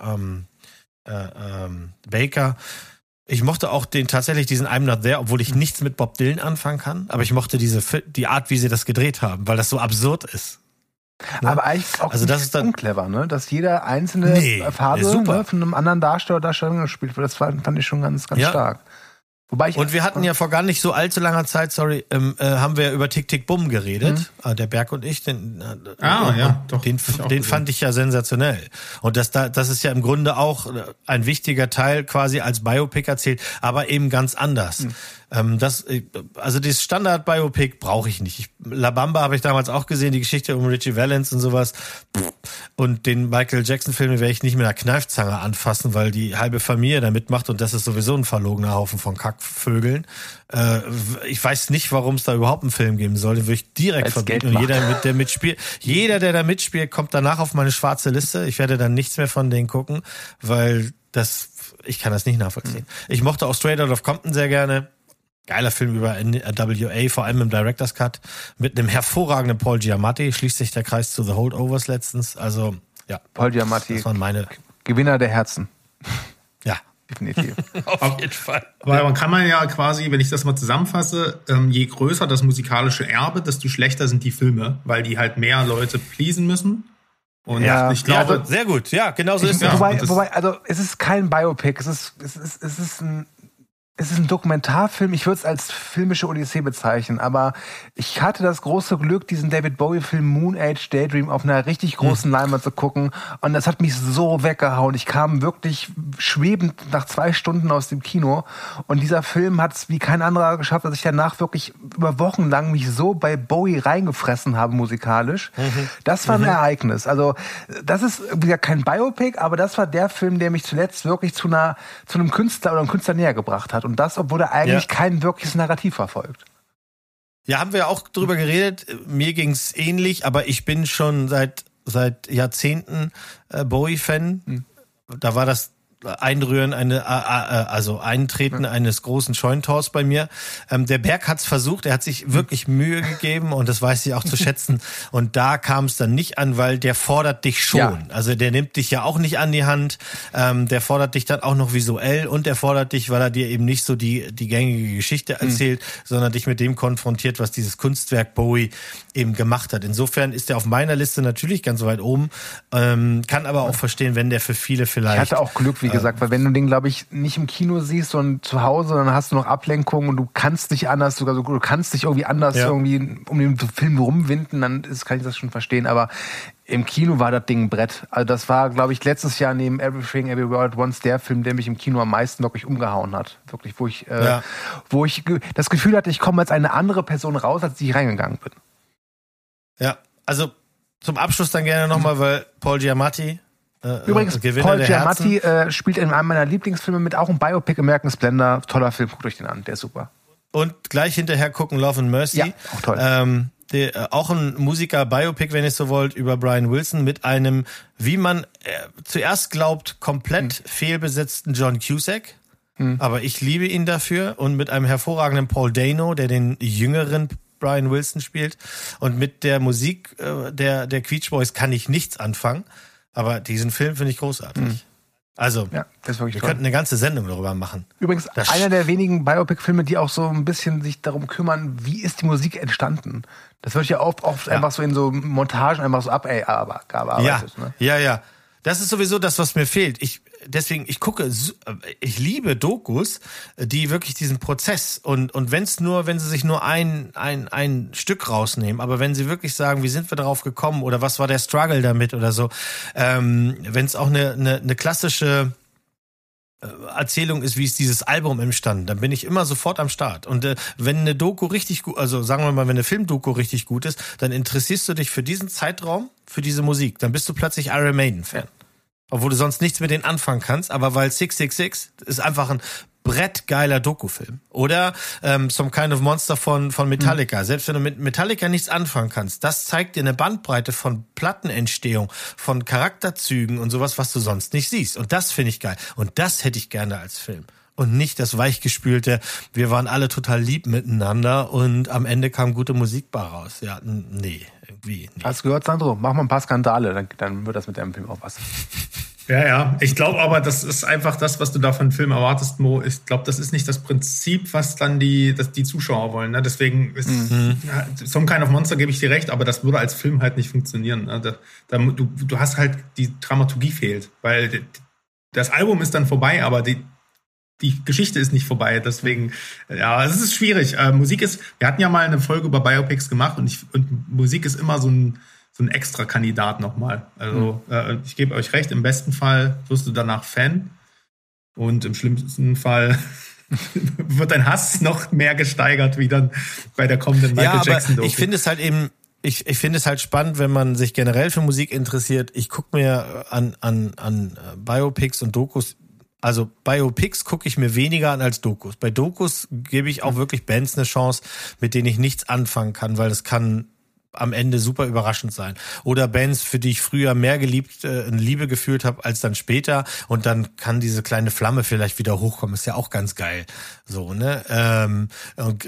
Baker. Ich mochte auch tatsächlich diesen I'm Not There, obwohl ich nichts mit Bob Dylan anfangen kann. Aber ich mochte die Art, wie sie das gedreht haben, weil das so absurd ist. Aber eigentlich auch also das ist dann unclever, ne? Dass jeder einzelne Phase von einem anderen Darsteller gespielt wird. Das fand ich schon ganz, ganz stark. Und wir hatten ja vor gar nicht so allzu langer Zeit, haben wir über Tick Tick Bumm geredet, der Berg und ich. Den fand ich ja sensationell. Und das ist ja im Grunde auch ein wichtiger Teil quasi als Biopic erzählt, aber eben ganz anders. Das Standard-Biopic brauche ich nicht. La Bamba habe ich damals auch gesehen, die Geschichte um Richie Valens und sowas. Und den Michael Jackson-Film werde ich nicht mit einer Kneifzange anfassen, weil die halbe Familie da mitmacht und das ist sowieso ein verlogener Haufen von Kackvögeln. Ich weiß nicht, warum es da überhaupt einen Film geben soll. Den würde ich direkt verbieten. Und jeder, der da mitspielt, kommt danach auf meine schwarze Liste. Ich werde dann nichts mehr von denen gucken, weil ich kann das nicht nachvollziehen. Ich mochte auch Straight Outta Compton sehr gerne. Geiler Film über NWA, vor allem im Director's Cut, mit einem hervorragenden Paul Giamatti, schließt sich der Kreis zu The Holdovers letztens, also, ja. Paul Giamatti, das waren meine Gewinner der Herzen. Ja. Definitiv. Auf jeden Fall. Aber man kann ja quasi, wenn ich das mal zusammenfasse, je größer das musikalische Erbe, desto schlechter sind die Filme, weil die halt mehr Leute pleasen müssen. Und ich glaube, also, sehr gut, ja, genau so ist es. Wobei, also, es ist kein Biopic, es ist ein Es ist ein Dokumentarfilm, ich würde es als filmische Odyssee bezeichnen, aber ich hatte das große Glück, diesen David Bowie-Film Moon Age Daydream auf einer richtig großen Leinwand zu gucken und das hat mich so weggehauen. Ich kam wirklich schwebend nach 2 Stunden aus dem Kino und dieser Film hat es wie kein anderer geschafft, dass ich danach wirklich über Wochen lang mich so bei Bowie reingefressen habe musikalisch. Das war ein Ereignis. Also das ist wieder kein Biopic, aber das war der Film, der mich zuletzt wirklich zu einem Künstler oder einem Künstler näher gebracht hat. Und das, obwohl er eigentlich kein wirkliches Narrativ verfolgt. Ja, haben wir auch drüber geredet. Mir ging's ähnlich, aber ich bin schon seit Jahrzehnten Bowie-Fan. Da war das Einrühren, Eintreten eines großen Scheunentors bei mir. Der Berg hat's versucht, er hat sich wirklich Mühe gegeben und das weiß ich auch zu schätzen. Und da kam es dann nicht an, weil der fordert dich schon. Ja. Also der nimmt dich ja auch nicht an die Hand. Der fordert dich dann auch noch visuell und der fordert dich, weil er dir eben nicht so die gängige Geschichte erzählt, sondern dich mit dem konfrontiert, was dieses Kunstwerk Bowie eben gemacht hat. Insofern ist er auf meiner Liste natürlich ganz weit oben, kann aber auch verstehen, wenn der für viele vielleicht... Ich hatte auch Glück, wie gesagt, weil wenn du den, glaube ich, nicht im Kino siehst, sondern zu Hause, dann hast du noch Ablenkungen und du kannst nicht anders, du kannst dich irgendwie anders irgendwie um den Film rumwinden, dann kann ich das schon verstehen, aber im Kino war das Ding ein Brett. Also das war, glaube ich, letztes Jahr neben Everything Everywhere at Once der Film, der mich im Kino am meisten wirklich umgehauen hat. Wirklich, wo ich das Gefühl hatte, ich komme als eine andere Person raus, als ich reingegangen bin. Ja, also zum Abschluss dann gerne nochmal, weil Paul Giamatti übrigens, Paul Giamatti spielt in einem meiner Lieblingsfilme mit, auch ein Biopic, American Splendor. Toller Film, guckt euch den an, der ist super. Und gleich hinterher gucken Love and Mercy. Ja, auch toll. Auch ein Musiker-Biopic, wenn ihr so wollt, über Brian Wilson mit einem, wie man zuerst glaubt, komplett fehlbesetzten John Cusack. Aber ich liebe ihn dafür. Und mit einem hervorragenden Paul Dano, der den jüngeren Brian Wilson spielt. Und mit der Musik der Beach Boys kann ich nichts anfangen. Aber diesen Film finde ich großartig. Also, ja, das ist wirklich wir toll. könnten eine ganze Sendung darüber machen. Übrigens, einer der wenigen Biopic-Filme, die auch so ein bisschen sich darum kümmern, wie ist die Musik entstanden. Das wird ja oft einfach so in so Montagen einfach so abgearbeitet. Ne? Ja. Das ist sowieso das, was mir fehlt. Ich liebe Dokus, die wirklich diesen Prozess und wenn sie sich nur ein Stück rausnehmen, aber wenn sie wirklich sagen, wie sind wir darauf gekommen oder was war der Struggle damit oder so, wenn es auch eine klassische Erzählung ist, wie ist dieses Album entstanden, dann bin ich immer sofort am Start. Und wenn eine Doku richtig gut, also sagen wir mal, wenn eine Filmdoku richtig gut ist, dann interessierst du dich für diesen Zeitraum, für diese Musik. Dann bist du plötzlich Iron Maiden-Fan. Obwohl du sonst nichts mit denen anfangen kannst, aber weil 666 ist einfach ein brettgeiler Dokufilm. Oder Some Kind of Monster von Metallica. Selbst wenn du mit Metallica nichts anfangen kannst, das zeigt dir eine Bandbreite von Plattenentstehung, von Charakterzügen und sowas, was du sonst nicht siehst. Und das finde ich geil. Und das hätte ich gerne als Film. Und nicht das weichgespülte, wir waren alle total lieb miteinander und am Ende kam gute Musik bei raus. Ja, nee, irgendwie. Nee. Hast du gehört, Sandro? Mach mal ein paar Skandale, dann wird das mit deinem Film auch was. Ja. Ich glaube aber, das ist einfach das, was du da von Film erwartest, Mo. Ich glaube, das ist nicht das Prinzip, was dann die Zuschauer wollen. Ne? Deswegen ist Some Kind of Monster, gebe ich dir recht, aber das würde als Film halt nicht funktionieren. Ne? Du hast halt, die Dramaturgie fehlt, weil das Album ist dann vorbei, aber die Geschichte ist nicht vorbei, deswegen, ja, es ist schwierig. Wir hatten ja mal eine Folge über Biopics gemacht und Musik ist immer so ein Extra-Kandidat nochmal. Also, ich gebe euch recht, im besten Fall wirst du danach Fan und im schlimmsten Fall wird dein Hass noch mehr gesteigert, wie dann bei der kommenden Michael Jackson-Doku. Ich finde es halt eben, ich finde es halt spannend, wenn man sich generell für Musik interessiert. Ich gucke mir an Biopics und Dokus. Also Biopics gucke ich mir weniger an als Dokus. Bei Dokus gebe ich auch wirklich Bands eine Chance, mit denen ich nichts anfangen kann, weil das kann am Ende super überraschend sein. Oder Bands, für die ich früher mehr Liebe gefühlt habe als dann später und dann kann diese kleine Flamme vielleicht wieder hochkommen. Ist ja auch ganz geil. So, ne? Und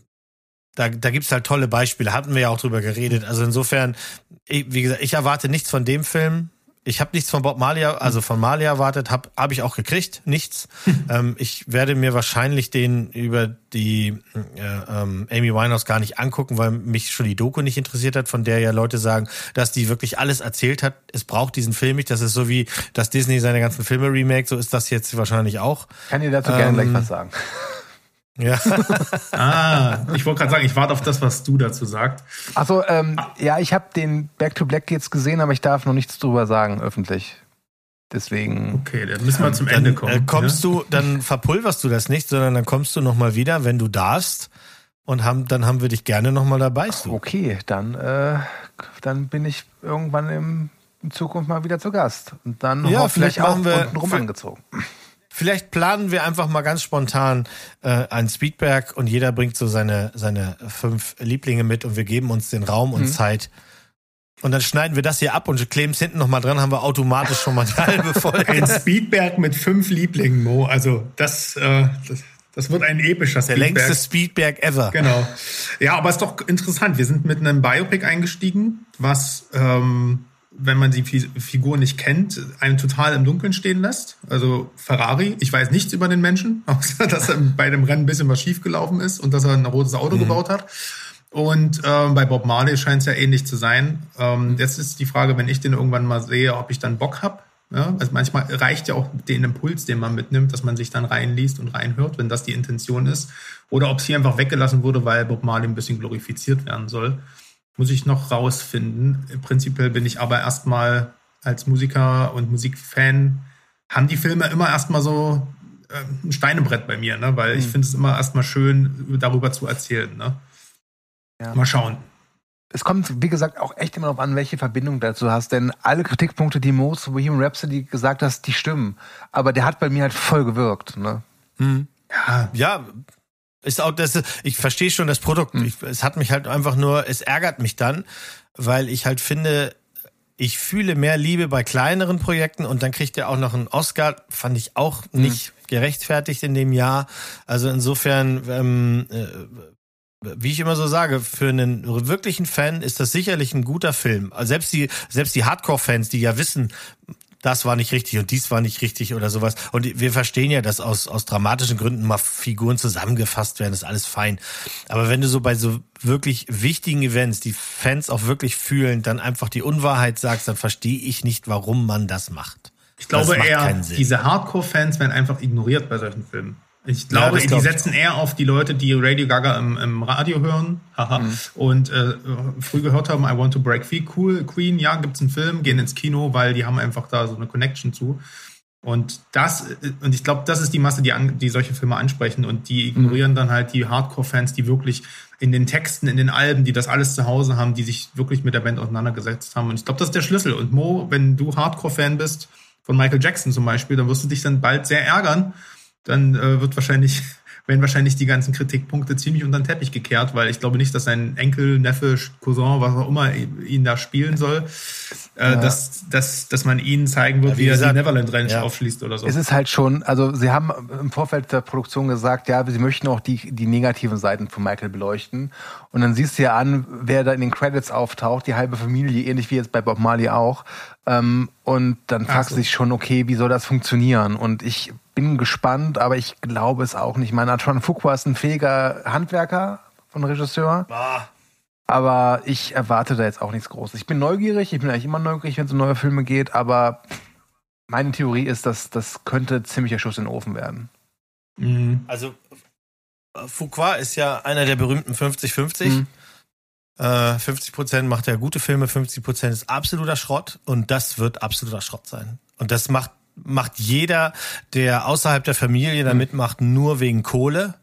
da gibt's halt tolle Beispiele. Hatten wir ja auch drüber geredet. Also insofern, wie gesagt, ich erwarte nichts von dem Film. Ich habe nichts von Bob Marley, also von Marley erwartet, hab ich auch gekriegt, nichts. Ich werde mir wahrscheinlich den über die Amy Winehouse gar nicht angucken, weil mich schon die Doku nicht interessiert hat, von der ja Leute sagen, dass die wirklich alles erzählt hat. Es braucht diesen Film nicht. Das ist so wie, dass Disney seine ganzen Filme remake, so ist das jetzt wahrscheinlich auch. Kann dir dazu gerne gleich was sagen. Ja. Ich wollte gerade sagen, ich warte auf das, was du dazu sagst. Also ja, ich habe den Back to Black jetzt gesehen, aber ich darf noch nichts drüber sagen öffentlich. Deswegen. Okay, dann müssen wir zum Ende kommen. Dann verpulverst du das nicht, sondern dann kommst du nochmal wieder, wenn du darfst. Und dann haben wir dich gerne nochmal dabei. Okay, dann bin ich irgendwann in Zukunft mal wieder zu Gast. Und dann vielleicht auch wir untenrum angezogen. Vielleicht planen wir einfach mal ganz spontan einen Speedberg und jeder bringt so seine 5 Lieblinge mit und wir geben uns den Raum und Zeit. Und dann schneiden wir das hier ab und kleben es hinten nochmal dran, haben wir automatisch schon mal die halbe Folge. Ein Speedberg mit 5 Lieblingen, Mo. Also das wird ein epischer Speedberg. Der längste Speedberg ever. Genau. Ja, aber ist doch interessant. Wir sind mit einem Biopic eingestiegen, was wenn man die Figur nicht kennt, einen total im Dunkeln stehen lässt. Also Ferrari, ich weiß nichts über den Menschen, außer dass er bei dem Rennen ein bisschen was schiefgelaufen ist und dass er ein rotes Auto gebaut hat. Und bei Bob Marley scheint es ja ähnlich zu sein. Jetzt ist die Frage, wenn ich den irgendwann mal sehe, ob ich dann Bock habe. Ja? Also manchmal reicht ja auch den Impuls, den man mitnimmt, dass man sich dann reinliest und reinhört, wenn das die Intention ist. Oder ob es hier einfach weggelassen wurde, weil Bob Marley ein bisschen glorifiziert werden soll. Muss ich noch rausfinden. Prinzipiell bin ich aber erstmal als Musiker und Musikfan, haben die Filme immer erstmal so ein Steinebrett bei mir, ne? Weil ich finde es immer erstmal schön, darüber zu erzählen. Ne? Ja. Mal schauen. Es kommt, wie gesagt, auch echt immer noch an, welche Verbindung du dazu hast. Denn alle Kritikpunkte, die Mo zu Bohemian Rhapsody gesagt hast, die stimmen. Aber der hat bei mir halt voll gewirkt. Ne? Ja. Ist auch ich verstehe schon das Produkt. Es hat mich halt einfach nur, es ärgert mich dann, weil ich halt finde, ich fühle mehr Liebe bei kleineren Projekten und dann kriegt er auch noch einen Oscar, fand ich auch nicht gerechtfertigt in dem Jahr. Also insofern, wie ich immer so sage, für einen wirklichen Fan ist das sicherlich ein guter Film. Also selbst die Hardcore-Fans, die ja wissen, das war nicht richtig und dies war nicht richtig oder sowas. Und wir verstehen ja, dass aus dramatischen Gründen mal Figuren zusammengefasst werden, ist alles fein. Aber wenn du so bei so wirklich wichtigen Events, die Fans auch wirklich fühlen, dann einfach die Unwahrheit sagst, dann verstehe ich nicht, warum man das macht. Ich glaube eher, diese Hardcore-Fans werden einfach ignoriert bei solchen Filmen. Ich glaube, die setzen eher auf die Leute, die Radio Gaga im Radio hören und früh gehört haben, I Want to Break Free, cool, Queen, ja, gibt's einen Film, gehen ins Kino, weil die haben einfach da so eine Connection zu. Und ich glaube, das ist die Masse, die solche Filme ansprechen und die ignorieren dann halt die Hardcore-Fans, die wirklich in den Texten, in den Alben, die das alles zu Hause haben, die sich wirklich mit der Band auseinandergesetzt haben. Und ich glaube, das ist der Schlüssel. Und Mo, wenn du Hardcore-Fan bist, von Michael Jackson zum Beispiel, dann wirst du dich dann bald sehr ärgern. Dann werden wahrscheinlich die ganzen Kritikpunkte ziemlich unter den Teppich gekehrt, weil ich glaube nicht, dass sein Enkel, Neffe, Cousin, was auch immer ihn da spielen soll, dass man ihnen zeigen wird, wie er die Neverland Ranch aufschließt oder so. Es ist halt schon, also sie haben im Vorfeld der Produktion gesagt, ja, sie möchten auch die negativen Seiten von Michael beleuchten. Und dann siehst du ja an, wer da in den Credits auftaucht, die halbe Familie, ähnlich wie jetzt bei Bob Marley auch. Und dann fragst du dich schon, okay, wie soll das funktionieren? Und ich bin gespannt, aber ich glaube es auch nicht. Ich meine, Antoine Fuqua ist ein fähiger Handwerker von Regisseur. Aber ich erwarte da jetzt auch nichts Großes. Ich bin neugierig, ich bin eigentlich immer neugierig, wenn es um neue Filme geht, aber meine Theorie ist, dass das könnte ziemlicher Schuss in den Ofen werden. Also Fuqua ist ja einer der berühmten 50-50. 50% macht er gute Filme, 50% ist absoluter Schrott und das wird absoluter Schrott sein. Und das macht jeder, der außerhalb der Familie da mitmacht, nur wegen Kohle.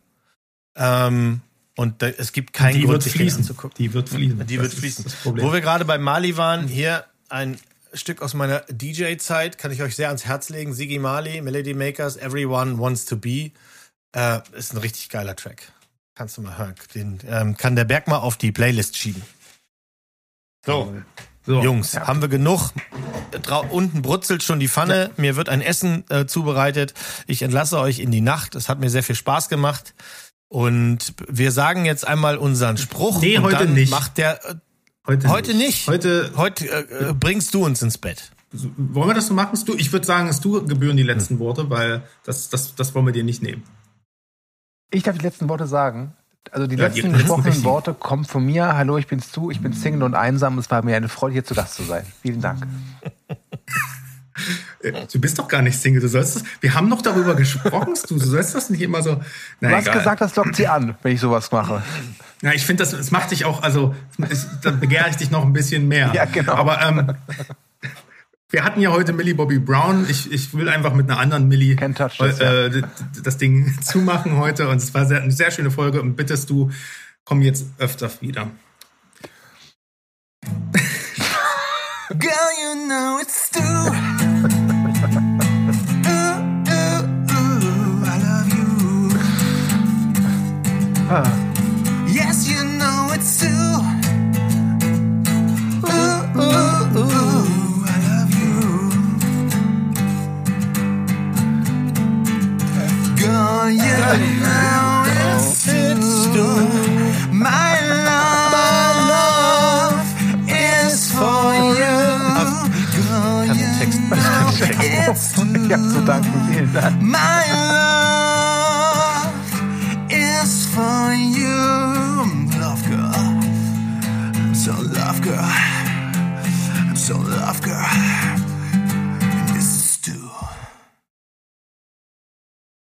Und es gibt keinen Grund, sich das anzugucken. Die wird fließen. Die wird fließen. Wo wir gerade bei Marley waren, hier ein Stück aus meiner DJ-Zeit, kann ich euch sehr ans Herz legen. Ziggy Marley, Melody Makers, Everyone Wants to Be. Ist ein richtig geiler Track. Kannst du mal hören. Den kann der Berg mal auf die Playlist schieben. So. Jungs, haben wir genug. Unten brutzelt schon die Pfanne. Mir wird ein Essen zubereitet. Ich entlasse euch in die Nacht. Es hat mir sehr viel Spaß gemacht. Und wir sagen jetzt einmal unseren Spruch. Nee, und heute dann nicht. Macht der heute nicht. Heute bringst du uns ins Bett. Wollen wir das so machen? Ich würde sagen, es gebühren die letzten Worte, weil das wollen wir dir nicht nehmen. Ich darf die letzten Worte sagen. Also die letzten gesprochenen Worte kommen von mir. Hallo, ich bin Single und einsam. Es war mir eine Freude, hier zu Gast zu sein. Vielen Dank. Du bist doch gar nicht Single. Wir haben noch darüber gesprochen. Du sollst das nicht immer so. Du hast gesagt, das lockt sie an, wenn ich sowas mache. Ja, ich finde, das macht dich auch, dann begehre ich dich noch ein bisschen mehr. Ja, genau. Aber wir hatten ja heute Millie Bobby Brown. Ich will einfach mit einer anderen Millie das Ding zumachen heute. Und es war eine sehr schöne Folge. Und bittest du, komm jetzt öfter wieder. Girl, you know it's true. I love you. Yes, you know it's true. Girl, you know it's true. My love is for you. Girl, you know it's true. Ja, zu danken, vielen Dank. My love